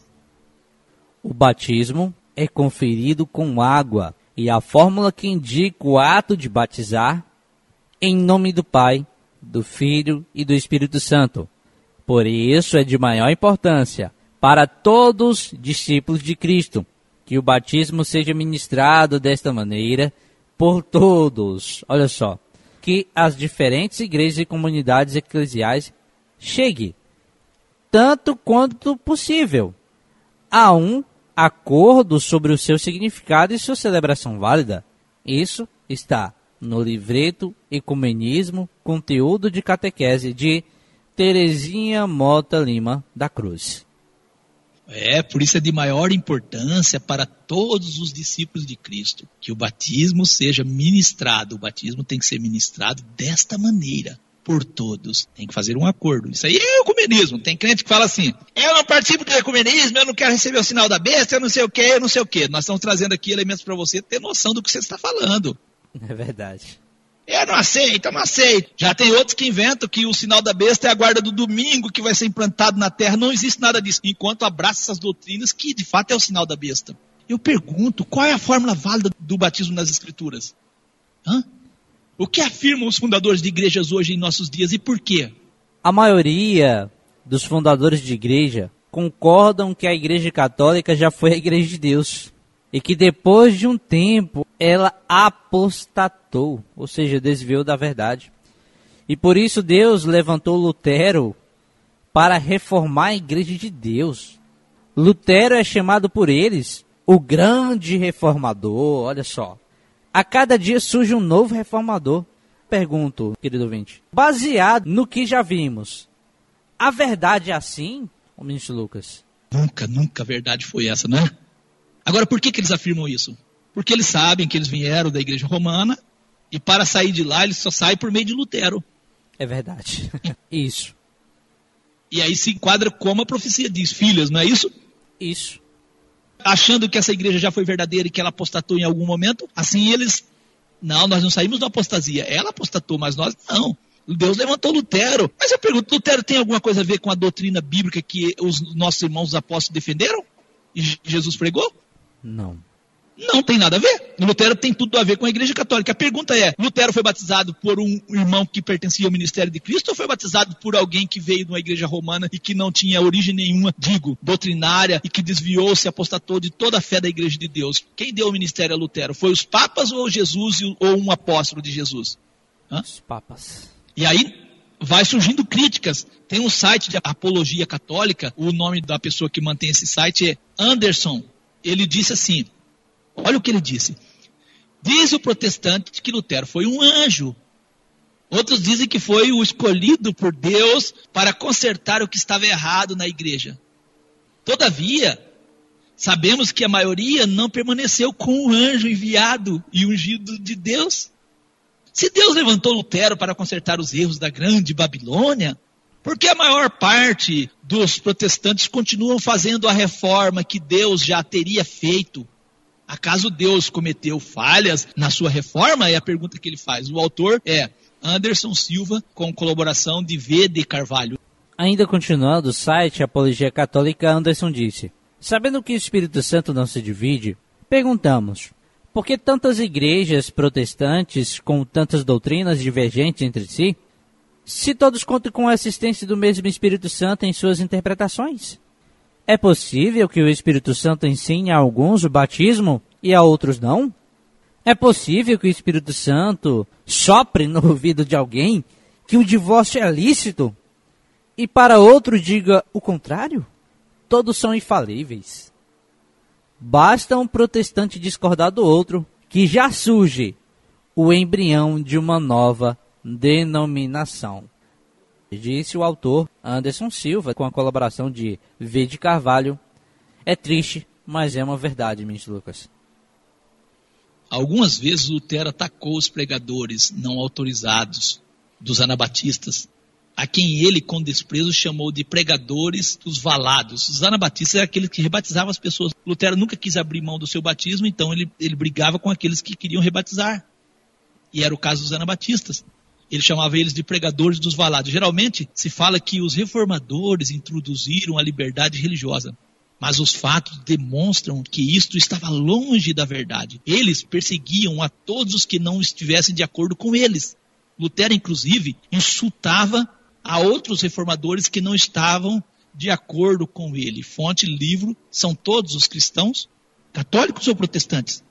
o batismo é conferido com água, e a fórmula que indica o ato de batizar, em nome do Pai, do Filho e do Espírito Santo. Por isso é de maior importância para todos os discípulos de Cristo que o batismo seja ministrado desta maneira por todos. Olha só, que as diferentes igrejas e comunidades eclesiais cheguem, tanto quanto possível, a um acordo sobre o seu significado e sua celebração válida. Isso está no livreto Ecumenismo, conteúdo de catequese de Terezinha Mota Lima da Cruz. Por isso é de maior importância para todos os discípulos de Cristo que o batismo seja ministrado. O batismo tem que ser ministrado desta maneira, por todos. Tem que fazer um acordo. Isso aí é ecumenismo. Tem crente que fala assim: eu não participo do ecumenismo, eu não quero receber o sinal da besta, eu não sei o que, eu não sei o que. Nós estamos trazendo aqui elementos para você ter noção do que você está falando. É verdade. Eu não aceito, eu não aceito. Já tem outros que inventam que o sinal da besta é a guarda do domingo que vai ser implantado na terra. Não existe nada disso. Enquanto abraça essas doutrinas que de fato é o sinal da besta. Eu pergunto, qual é a fórmula válida do batismo nas Escrituras? O que afirmam os fundadores de igrejas hoje em nossos dias e por quê? A maioria dos fundadores de igreja concordam que a Igreja Católica já foi a Igreja de Deus. E que depois de um tempo ela apostatou, ou seja, desviou da verdade. E por isso Deus levantou Lutero para reformar a Igreja de Deus. Lutero é chamado por eles o grande reformador, olha só. A cada dia surge um novo reformador. Pergunto, querido ouvinte, baseado no que já vimos, a verdade é assim, o ministro Lucas? Nunca a verdade foi essa, né? Agora, por que eles afirmam isso? Porque eles sabem que eles vieram da igreja romana e para sair de lá eles só saem por meio de Lutero. É verdade. Isso. E aí se enquadra como a profecia diz, filhas, não é isso? Isso. Achando que essa igreja já foi verdadeira e que ela apostatou em algum momento, assim eles... Não, nós não saímos da apostasia. Ela apostatou, mas nós não. Deus levantou Lutero. Mas eu pergunto, Lutero tem alguma coisa a ver com a doutrina bíblica que os nossos irmãos os apóstolos defenderam? E Jesus pregou? Não. Não tem nada a ver. Lutero tem tudo a ver com a Igreja Católica. A pergunta é, Lutero foi batizado por um irmão que pertencia ao ministério de Cristo ou foi batizado por alguém que veio de uma igreja romana e que não tinha origem nenhuma, doutrinária, e que desviou-se, apostatou de toda a fé da Igreja de Deus? Quem deu o ministério a Lutero? Foi os papas ou Jesus ou um apóstolo de Jesus? Os papas. E aí vai surgindo críticas. Tem um site de apologia católica, o nome da pessoa que mantém esse site é Anderson. Ele disse assim, olha o que ele disse. Diz o protestante que Lutero foi um anjo. Outros dizem que foi o escolhido por Deus para consertar o que estava errado na igreja. Todavia, sabemos que a maioria não permaneceu com o anjo enviado e ungido de Deus. Se Deus levantou Lutero para consertar os erros da grande Babilônia, por que a maior parte dos protestantes continuam fazendo a reforma que Deus já teria feito? Acaso Deus cometeu falhas na sua reforma? É a pergunta que ele faz. O autor é Anderson Silva, com colaboração de V. de Carvalho. Ainda continuando, o site Apologia Católica, Anderson disse: sabendo que o Espírito Santo não se divide, perguntamos, por que tantas igrejas protestantes com tantas doutrinas divergentes entre si, se todos contam com a assistência do mesmo Espírito Santo em suas interpretações? É possível que o Espírito Santo ensine a alguns o batismo e a outros não? É possível que o Espírito Santo sopre no ouvido de alguém que o divórcio é lícito e para outro diga o contrário? Todos são infalíveis. Basta um protestante discordar do outro que já surge o embrião de uma nova denominação. Disse o autor Anderson Silva, com a colaboração de V. de Carvalho. É triste, mas é uma verdade, ministro Lucas. Algumas vezes Lutero atacou os pregadores não autorizados dos anabatistas, a quem ele, com desprezo, chamou de pregadores dos valados. Os anabatistas eram aqueles que rebatizavam as pessoas. Lutero nunca quis abrir mão do seu batismo, então ele brigava com aqueles que queriam rebatizar. E era o caso dos anabatistas. Ele chamava eles de pregadores dos valados. Geralmente se fala que os reformadores introduziram a liberdade religiosa. Mas os fatos demonstram que isto estava longe da verdade. Eles perseguiam a todos os que não estivessem de acordo com eles. Lutero, inclusive, insultava a outros reformadores que não estavam de acordo com ele. Fonte, livro, são todos os cristãos, católicos ou protestantes?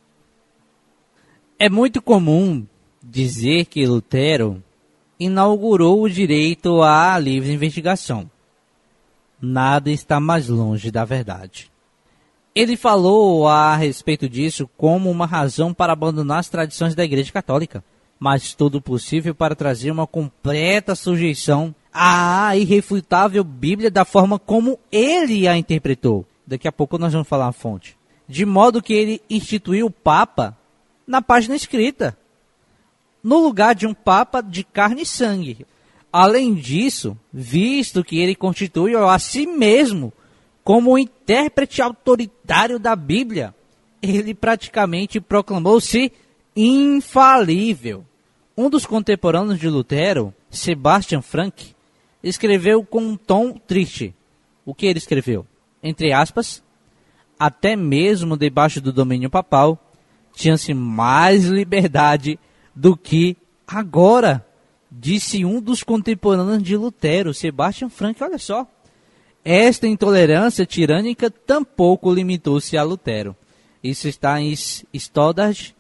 É muito comum dizer que Lutero inaugurou o direito à livre investigação. Nada está mais longe da verdade. Ele falou a respeito disso como uma razão para abandonar as tradições da Igreja Católica, mas tudo possível para trazer uma completa sujeição à irrefutável Bíblia da forma como ele a interpretou. Daqui a pouco nós vamos falar a fonte. De modo que ele instituiu o Papa na página escrita, no lugar de um Papa de carne e sangue. Além disso, visto que ele constitui a si mesmo como o intérprete autoritário da Bíblia, ele praticamente proclamou-se infalível. Um dos contemporâneos de Lutero, Sebastian Frank, escreveu com um tom triste. O que ele escreveu? Entre aspas, até mesmo debaixo do domínio papal, tinha-se mais liberdade do que agora, disse um dos contemporâneos de Lutero, Sebastian Frank. Olha só, esta intolerância tirânica tampouco limitou-se a Lutero. Isso está em Stoddard,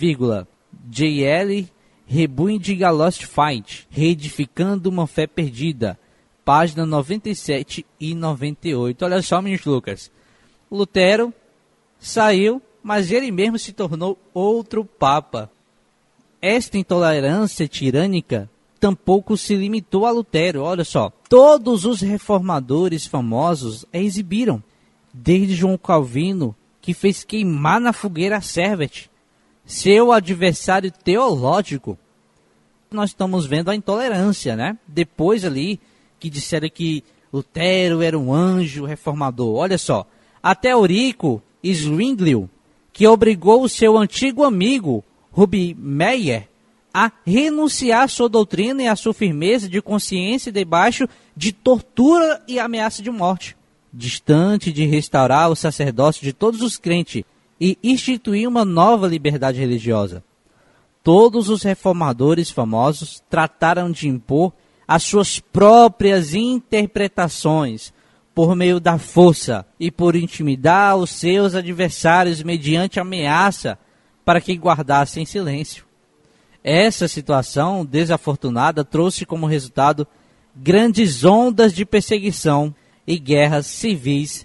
J.L. Rebuilding a Lost Faith, reedificando uma fé perdida, página 97 e 98. Olha só, ministro Lucas, Lutero saiu, mas ele mesmo se tornou outro papa. Esta intolerância tirânica tampouco se limitou a Lutero. Olha só, todos os reformadores famosos a exibiram, desde João Calvino, que fez queimar na fogueira Servet, seu adversário teológico. Nós estamos vendo a intolerância, né? Depois ali, que disseram que Lutero era um anjo reformador. Olha só, até Eurico Zwinglio, que obrigou o seu antigo amigo, Ruby Meyer, a renunciar à sua doutrina e à sua firmeza de consciência debaixo de tortura e ameaça de morte. Distante de restaurar o sacerdócio de todos os crentes e instituir uma nova liberdade religiosa. Todos os reformadores famosos trataram de impor as suas próprias interpretações por meio da força e por intimidar os seus adversários mediante ameaça para que guardassem silêncio. Essa situação desafortunada trouxe como resultado grandes ondas de perseguição e guerras civis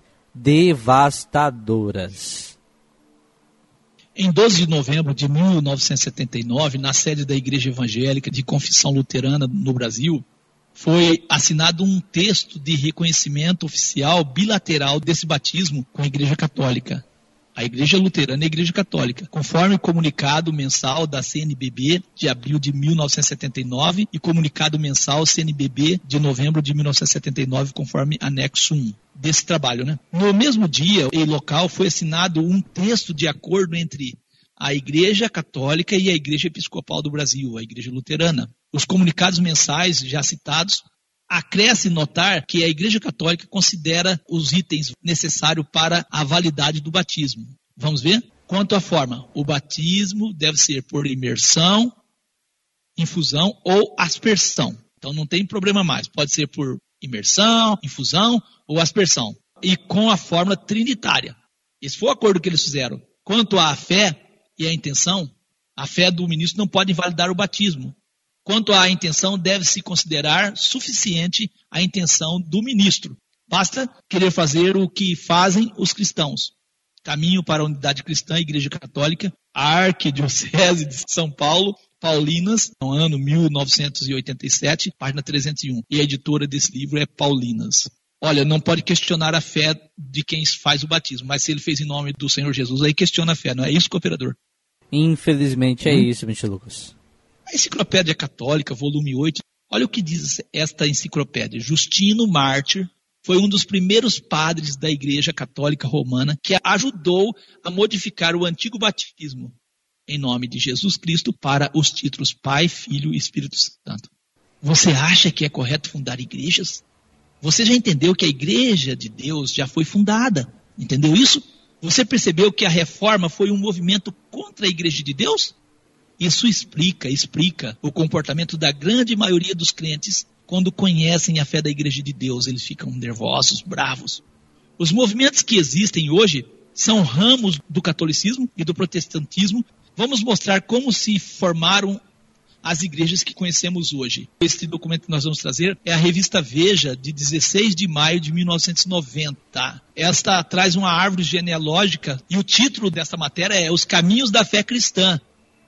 devastadoras. Em 12 de novembro de 1979, na sede da Igreja Evangélica de Confissão Luterana no Brasil, foi assinado um texto de reconhecimento oficial bilateral desse batismo com a Igreja Católica. A Igreja Luterana e a Igreja Católica, conforme o comunicado mensal da CNBB de abril de 1979 e comunicado mensal CNBB de novembro de 1979, conforme anexo 1 desse trabalho, né? No mesmo dia e local foi assinado um texto de acordo entre a Igreja Católica e a Igreja Episcopal do Brasil, a Igreja Luterana. Os comunicados mensais já citados acresce notar que a Igreja Católica considera os itens necessários para a validade do batismo. Vamos ver? Quanto à forma, o batismo deve ser por imersão, infusão ou aspersão. Então não tem problema mais. Pode ser por imersão, infusão ou aspersão. E com a fórmula trinitária. Esse foi o acordo que eles fizeram. Quanto à fé e à intenção, a fé do ministro não pode invalidar o batismo. Quanto à intenção, deve-se considerar suficiente a intenção do ministro. Basta querer fazer o que fazem os cristãos. Caminho para a Unidade Cristã, Igreja Católica, a Arquidiocese de São Paulo, Paulinas, no ano 1987, página 301. E a editora desse livro é Paulinas. Olha, não pode questionar a fé de quem faz o batismo, mas se ele fez em nome do Senhor Jesus, aí questiona a fé, não é isso, cooperador? Infelizmente é isso, Mr. Lucas. A Enciclopédia Católica, volume 8, Olha o que diz esta enciclopédia. Justino Mártir foi um dos primeiros padres da Igreja Católica Romana que ajudou a modificar o antigo batismo em nome de Jesus Cristo para os títulos Pai, Filho e Espírito Santo. Você acha que é correto fundar igrejas? Você já entendeu que a Igreja de Deus já foi fundada? Entendeu isso? Você percebeu que a reforma foi um movimento contra a Igreja de Deus? Isso explica o comportamento da grande maioria dos crentes quando conhecem a fé da Igreja de Deus. Eles ficam nervosos, bravos. Os movimentos que existem hoje são ramos do catolicismo e do protestantismo. Vamos mostrar como se formaram as igrejas que conhecemos hoje. Este documento que nós vamos trazer é a revista Veja, de 16 de maio de 1990. Esta traz uma árvore genealógica e o título dessa matéria é Os Caminhos da Fé Cristã.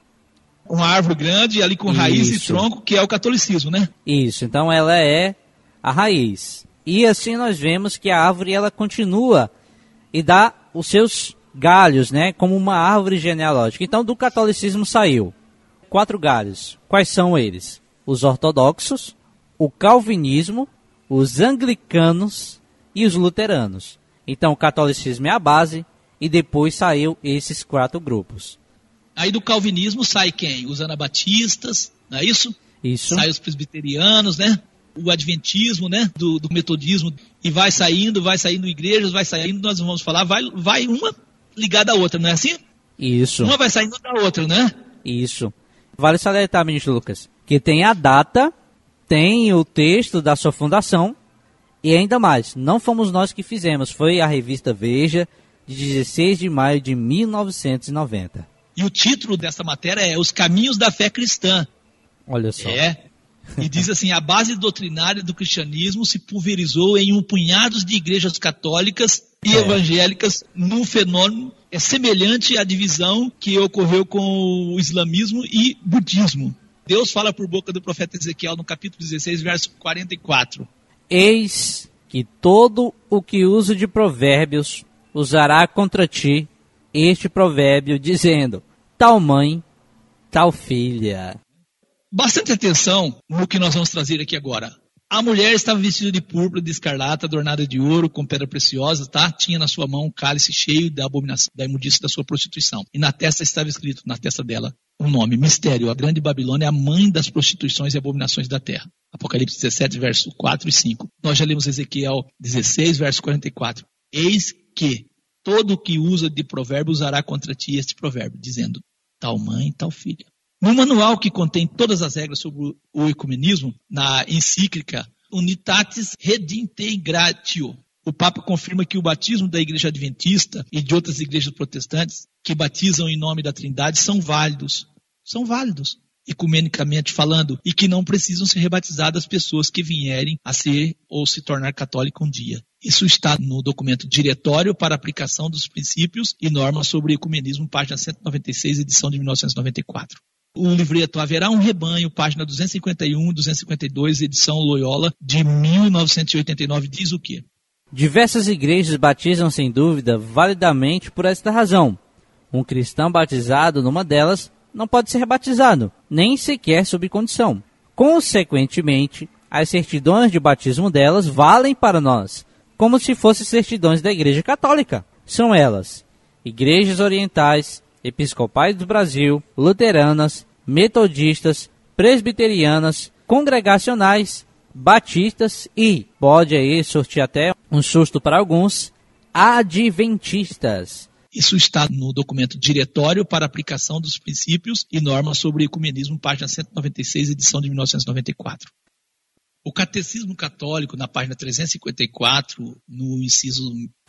Uma árvore grande ali com raiz e tronco, que é o catolicismo, né? Isso, então ela é a raiz. E assim nós vemos que a árvore ela continua e dá os seus galhos, né? Como uma árvore genealógica. Então do catolicismo saiu 4 galhos. Quais são eles? Os ortodoxos, o calvinismo, os anglicanos e os luteranos. Então o catolicismo é a base e depois saiu esses 4 grupos. Aí do calvinismo sai quem? Os anabatistas, não é isso? Isso. Sai os presbiterianos, né? O adventismo, né? Do metodismo. E vai saindo igrejas, vai saindo, nós vamos falar, vai uma ligada à outra, não é assim? Isso. Uma vai saindo da outra, né? Isso. Vale salientar, ministro Lucas, que tem a data, tem o texto da sua fundação e ainda mais, não fomos nós que fizemos, foi a revista Veja, de 16 de maio de 1990. E o título dessa matéria é Os Caminhos da Fé Cristã. Olha só. E diz assim, a base doutrinária do cristianismo se pulverizou em um punhado de igrejas católicas e evangélicas num fenômeno semelhante à divisão que ocorreu com o islamismo e budismo. Deus fala por boca do profeta Ezequiel no capítulo 16, verso 44. Eis que todo o que usa de provérbios usará contra ti este provérbio, dizendo, tal mãe, tal filha. Bastante atenção no que nós vamos trazer aqui agora. A mulher estava vestida de púrpura, de escarlata, adornada de ouro, com pedra preciosa, tá? Tinha na sua mão um cálice cheio da abominação, da imundícia da sua prostituição. E na testa estava escrito, na testa dela, um nome, mistério, a grande Babilônia, a mãe das prostituições e abominações da terra. Apocalipse 17, verso 4 e 5. Nós já lemos Ezequiel 16, verso 44. Eis que todo o que usa de provérbio usará contra ti este provérbio, dizendo, tal mãe, tal filha. No manual que contém todas as regras sobre o ecumenismo, na encíclica Unitatis Redintegratio, o Papa confirma que o batismo da Igreja Adventista e de outras igrejas protestantes que batizam em nome da Trindade são válidos, ecumenicamente falando, e que não precisam ser rebatizadas pessoas que vierem a ser ou se tornar católico um dia. Isso está no documento Diretório para Aplicação dos Princípios e Normas sobre o Ecumenismo, página 196, edição de 1994. O livreto Haverá um Rebanho, página 251 e 252, edição Loyola, de 1989, diz o quê? Diversas igrejas batizam sem dúvida validamente por esta razão. Um cristão batizado numa delas não pode ser rebatizado, nem sequer sob condição. Consequentemente, as certidões de batismo delas valem para nós, como se fossem certidões da Igreja Católica. São elas: igrejas orientais, episcopais do Brasil, luteranas, metodistas, presbiterianas, congregacionais, batistas e, pode aí sortir até um susto para alguns, adventistas. Isso está no documento Diretório para Aplicação dos Princípios e Normas sobre o Ecumenismo, página 196, edição de 1994. O Catecismo Católico, na página 354, no inciso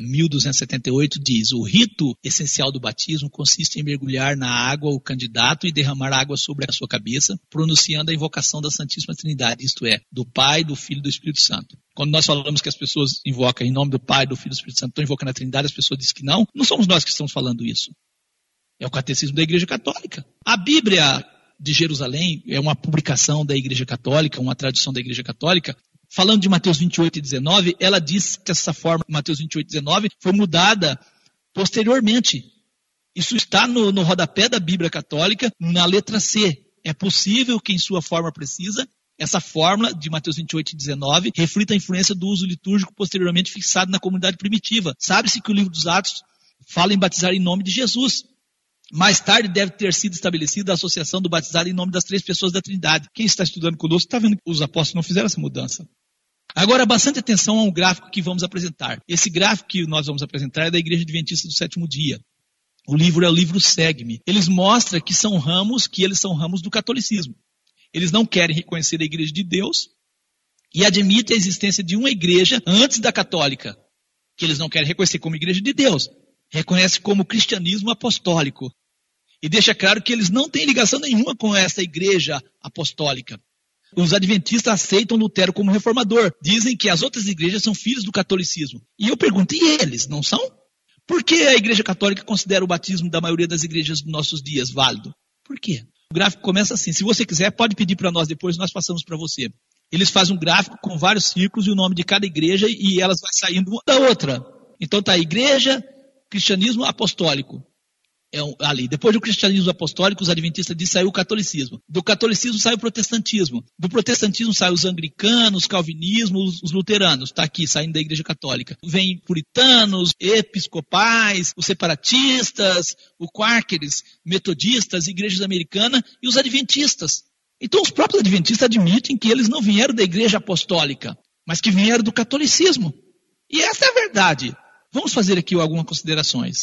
1278, diz: o rito essencial do batismo consiste em mergulhar na água o candidato e derramar água sobre a sua cabeça, pronunciando a invocação da Santíssima Trindade, isto é, do Pai, do Filho e do Espírito Santo. Quando nós falamos que as pessoas invocam em nome do Pai, do Filho e do Espírito Santo, estão invocando a Trindade, as pessoas dizem que não somos nós que estamos falando isso. É o Catecismo da Igreja Católica. A Bíblia de Jerusalém é uma publicação da Igreja Católica, uma tradução da Igreja Católica. Falando de Mateus 28 e 19, ela diz que essa forma, Mateus 28 e 19, foi mudada posteriormente. Isso está no rodapé da Bíblia Católica, na letra C. É possível que em sua forma precisa Essa fórmula de Mateus 28 e 19 reflete a influência do uso litúrgico posteriormente fixado na comunidade primitiva. Sabe-se que o livro dos Atos fala em batizar em nome de Jesus. Mais tarde deve ter sido estabelecida a associação do batizado em nome das 3 pessoas da Trindade. Quem está estudando conosco está vendo que os apóstolos não fizeram essa mudança. Agora, bastante atenção a um gráfico que vamos apresentar. Esse gráfico que nós vamos apresentar é da Igreja Adventista do Sétimo Dia. O livro é o livro Segue-me. Eles mostram que eles são ramos do catolicismo. Eles não querem reconhecer a Igreja de Deus e admitem a existência de uma igreja antes da católica, que eles não querem reconhecer como Igreja de Deus. Reconhece como cristianismo apostólico. E deixa claro que eles não têm ligação nenhuma com essa igreja apostólica. Os adventistas aceitam Lutero como reformador. Dizem que as outras igrejas são filhos do catolicismo. E eu pergunto, e eles, não são? Por que a igreja católica considera o batismo da maioria das igrejas dos nossos dias válido? Por quê? O gráfico começa assim. Se você quiser, pode pedir para nós depois, nós passamos para você. Eles fazem um gráfico com vários círculos e o nome de cada igreja e elas vão saindo uma da outra. Então está a igreja, cristianismo apostólico. Ali. Depois do cristianismo apostólico, os adventistas dizem que saiu o catolicismo. Do catolicismo sai o protestantismo. Do protestantismo saem os anglicanos, os calvinismos, os luteranos. Está aqui, saindo da igreja católica. Vem puritanos, episcopais, os separatistas, os quáqueres, metodistas, igrejas americanas e os adventistas. Então os próprios adventistas admitem que eles não vieram da igreja apostólica, mas que vieram do catolicismo. E essa é a verdade. Vamos fazer aqui algumas considerações.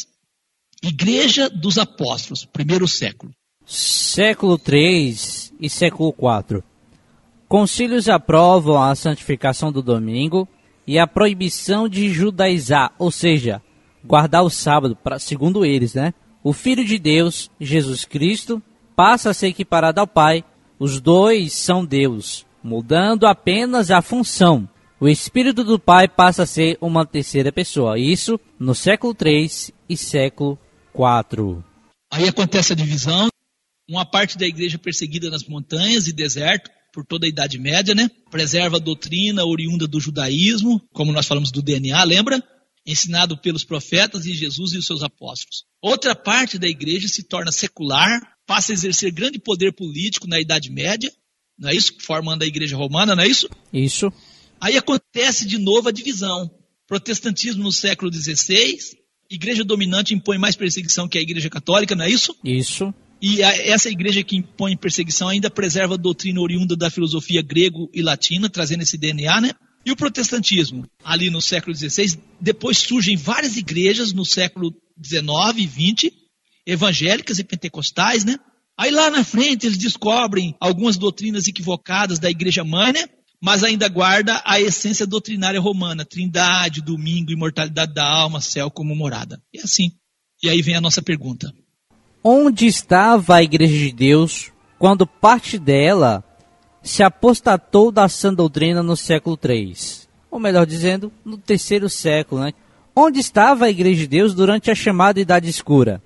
Igreja dos Apóstolos, primeiro século. Século 3 e século 4. Concílios aprovam a santificação do domingo e a proibição de judaizar, ou seja, guardar o sábado, segundo eles, né? O Filho de Deus, Jesus Cristo, passa a ser equiparado ao Pai. Os dois são Deus, mudando apenas a função. O Espírito do Pai passa a ser uma terceira pessoa. Isso no século 3 e século 4. Aí acontece a divisão. Uma parte da igreja perseguida nas montanhas e deserto, por toda a Idade Média, né? Preserva a doutrina oriunda do judaísmo, como nós falamos do DNA, lembra? Ensinado pelos profetas e Jesus e os seus apóstolos. Outra parte da igreja se torna secular, passa a exercer grande poder político na Idade Média, não é isso? Formando a igreja romana, não é isso? Isso. Aí acontece de novo a divisão. Protestantismo no século XVI, igreja dominante impõe mais perseguição que a igreja católica, não é isso? Isso. E essa igreja que impõe perseguição ainda preserva a doutrina oriunda da filosofia grego e latina, trazendo esse DNA, né? E o protestantismo, ali no século XVI, depois surgem várias igrejas no século XIX e XX, evangélicas e pentecostais, né? Aí lá na frente eles descobrem algumas doutrinas equivocadas da igreja mãe, né? Mas ainda guarda a essência doutrinária romana, trindade, domingo, imortalidade da alma, céu como morada. E assim. E aí vem a nossa pergunta. Onde estava a Igreja de Deus quando parte dela se apostatou da sã doutrina no século III? Ou melhor dizendo, no terceiro século, né? Onde estava a Igreja de Deus durante a chamada Idade Escura,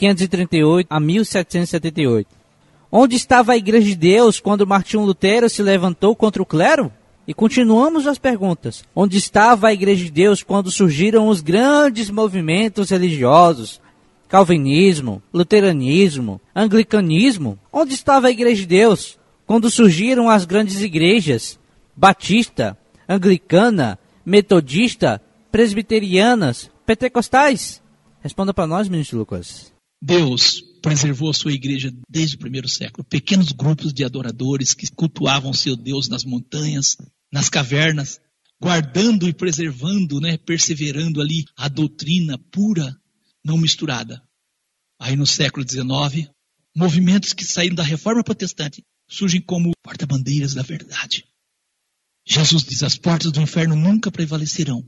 538 a 1778? Onde estava a Igreja de Deus quando Martinho Lutero se levantou contra o clero? E continuamos as perguntas. Onde estava a Igreja de Deus quando surgiram os grandes movimentos religiosos? Calvinismo, luteranismo, anglicanismo? Onde estava a Igreja de Deus quando surgiram as grandes igrejas? Batista, anglicana, metodista, presbiterianas, pentecostais? Responda para nós, ministro Lucas. Deus preservou a sua igreja desde o primeiro século. Pequenos grupos de adoradores que cultuavam seu Deus nas montanhas, nas cavernas, guardando e preservando, né, perseverando ali a doutrina pura, não misturada. Aí no século XIX, movimentos que saíram da reforma protestante surgem como porta-bandeiras da verdade. Jesus diz, as portas do inferno nunca prevalecerão.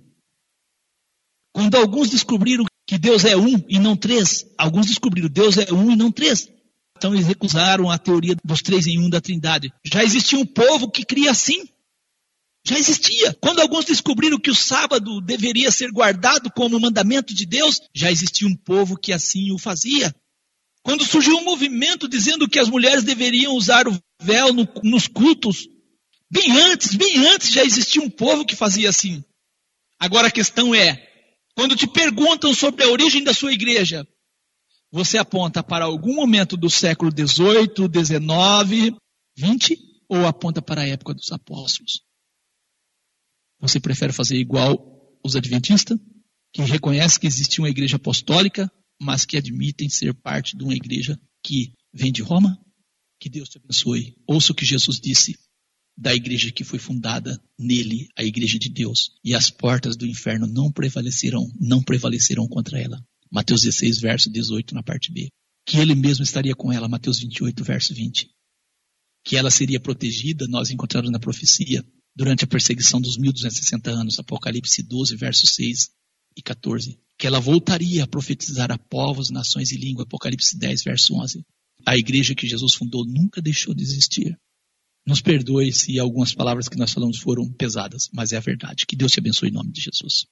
Quando alguns descobriram que Deus é um e não três, alguns descobriram Deus é um e não três. Então eles recusaram a teoria dos 3 em 1 da Trindade. Já existia um povo que cria assim. Já existia. Quando alguns descobriram que o sábado deveria ser guardado como mandamento de Deus, já existia um povo que assim o fazia. Quando surgiu um movimento dizendo que as mulheres deveriam usar o véu nos cultos, bem antes já existia um povo que fazia assim. Agora a questão é, quando te perguntam sobre a origem da sua igreja, você aponta para algum momento do século XVIII, XIX, XX ou aponta para a época dos apóstolos? Você prefere fazer igual os adventistas, que reconhecem que existia uma igreja apostólica, mas que admitem ser parte de uma igreja que vem de Roma? Que Deus te abençoe. Ouça o que Jesus disse da igreja que foi fundada nele, a igreja de Deus, e as portas do inferno não prevalecerão contra ela. Mateus 16, verso 18, na parte B. Que ele mesmo estaria com ela, Mateus 28, verso 20. Que ela seria protegida, nós encontramos na profecia, durante a perseguição dos 1260 anos, Apocalipse 12, versos 6 e 14. Que ela voltaria a profetizar a povos, nações e língua, Apocalipse 10, verso 11. A igreja que Jesus fundou nunca deixou de existir. Nos perdoe se algumas palavras que nós falamos foram pesadas, mas é a verdade. Que Deus te abençoe em nome de Jesus.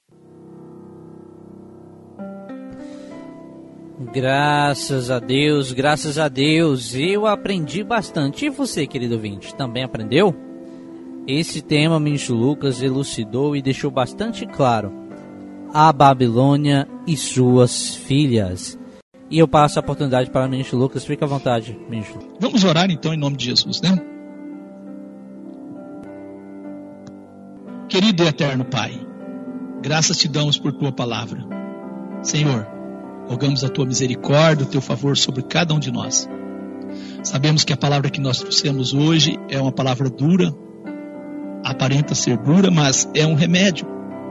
Graças a Deus, graças a Deus. Eu aprendi bastante. E você, querido ouvinte, também aprendeu? Esse tema, ministro Lucas elucidou e deixou bastante claro a Babilônia e suas filhas. E eu passo a oportunidade para o ministro Lucas. Fique à vontade, ministro. Vamos orar então em nome de Jesus, né? Querido e eterno Pai, graças te damos por tua palavra. Senhor, rogamos a tua misericórdia, o teu favor sobre cada um de nós. Sabemos que a palavra que nós trouxemos hoje é uma palavra dura, aparenta ser dura, mas é um remédio.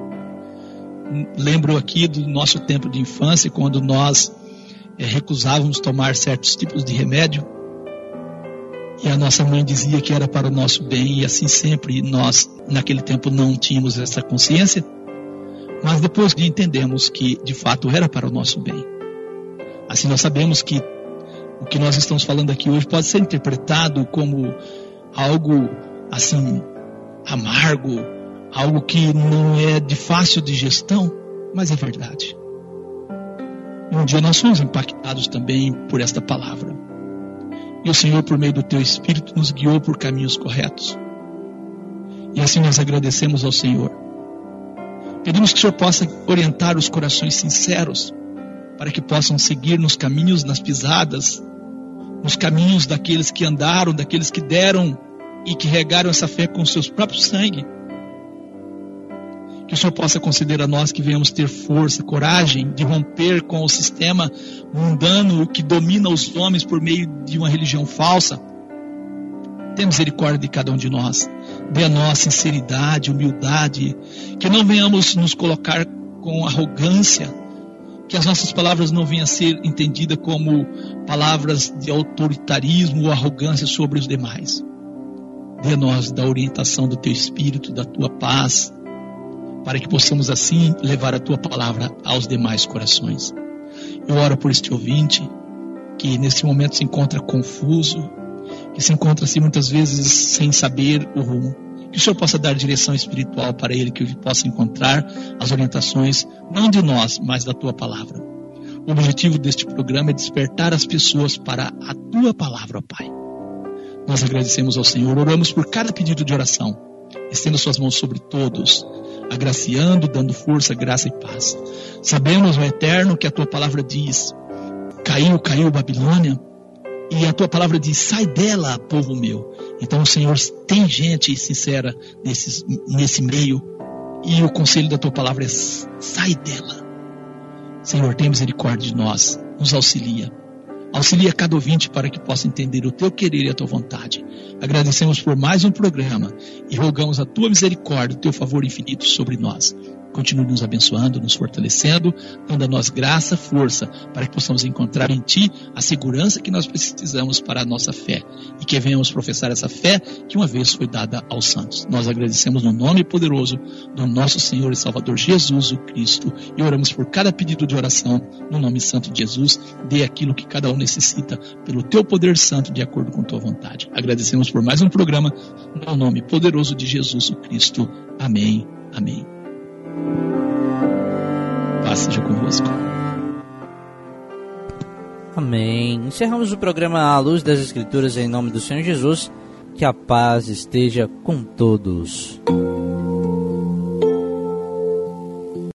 Lembro aqui do nosso tempo de infância, quando nós recusávamos tomar certos tipos de remédio, e a nossa mãe dizia que era para o nosso bem, e assim sempre nós, naquele tempo, não tínhamos essa consciência, mas depois entendemos que de fato era para o nosso bem. Assim nós sabemos que o que nós estamos falando aqui hoje pode ser interpretado como algo assim amargo, algo que não é de fácil digestão, mas é verdade. E um dia nós fomos impactados também por esta palavra. E o Senhor, por meio do teu Espírito, nos guiou por caminhos corretos. E assim nós agradecemos ao Senhor. Pedimos que o Senhor possa orientar os corações sinceros, para que possam seguir nos caminhos, nas pisadas, nos caminhos daqueles que andaram, daqueles que deram e que regaram essa fé com o seu próprio sangue. Que o Senhor possa conceder a nós que venhamos ter força, coragem de romper com o sistema mundano que domina os homens por meio de uma religião falsa. Tenha misericórdia de cada um de nós. Dê a nós sinceridade, humildade. Que não venhamos nos colocar com arrogância. Que as nossas palavras não venham a ser entendidas como palavras de autoritarismo ou arrogância sobre os demais. Dê a nós da orientação do teu Espírito, da tua paz, para que possamos assim levar a tua palavra aos demais corações. Eu oro por este ouvinte, que nesse momento se encontra confuso, que se encontra assim muitas vezes sem saber o rumo. Que o Senhor possa dar direção espiritual para ele, que ele possa encontrar as orientações, não de nós, mas da tua palavra. O objetivo deste programa é despertar as pessoas para a tua palavra, ó Pai. Nós agradecemos ao Senhor, oramos por cada pedido de oração. Estenda suas mãos sobre todos, agraciando, dando força, graça e paz. Sabemos, ó Eterno, que a tua palavra diz: caiu Babilônia, e a tua palavra diz: sai dela, povo meu. Então, Senhor, tem gente sincera nesse meio, e o conselho da tua palavra é: sai dela. Senhor, tem misericórdia de nós, nos auxilia. Auxilia cada ouvinte para que possa entender o teu querer e a tua vontade. Agradecemos por mais um programa e rogamos a tua misericórdia, o teu favor infinito sobre nós. Continue nos abençoando, nos fortalecendo, dando a nós graça, força, para que possamos encontrar em Ti a segurança que nós precisamos para a nossa fé, e que venhamos professar essa fé que uma vez foi dada aos santos. Nós agradecemos no nome poderoso do nosso Senhor e Salvador Jesus o Cristo, e oramos por cada pedido de oração no nome santo de Jesus. Dê aquilo que cada um necessita pelo Teu poder santo, de acordo com Tua vontade. Agradecemos por mais um programa no nome poderoso de Jesus o Cristo. Amém. Amém. Paz seja convosco. Amém. Encerramos o programa à luz das Escrituras em nome do Senhor Jesus. Que a paz esteja com todos.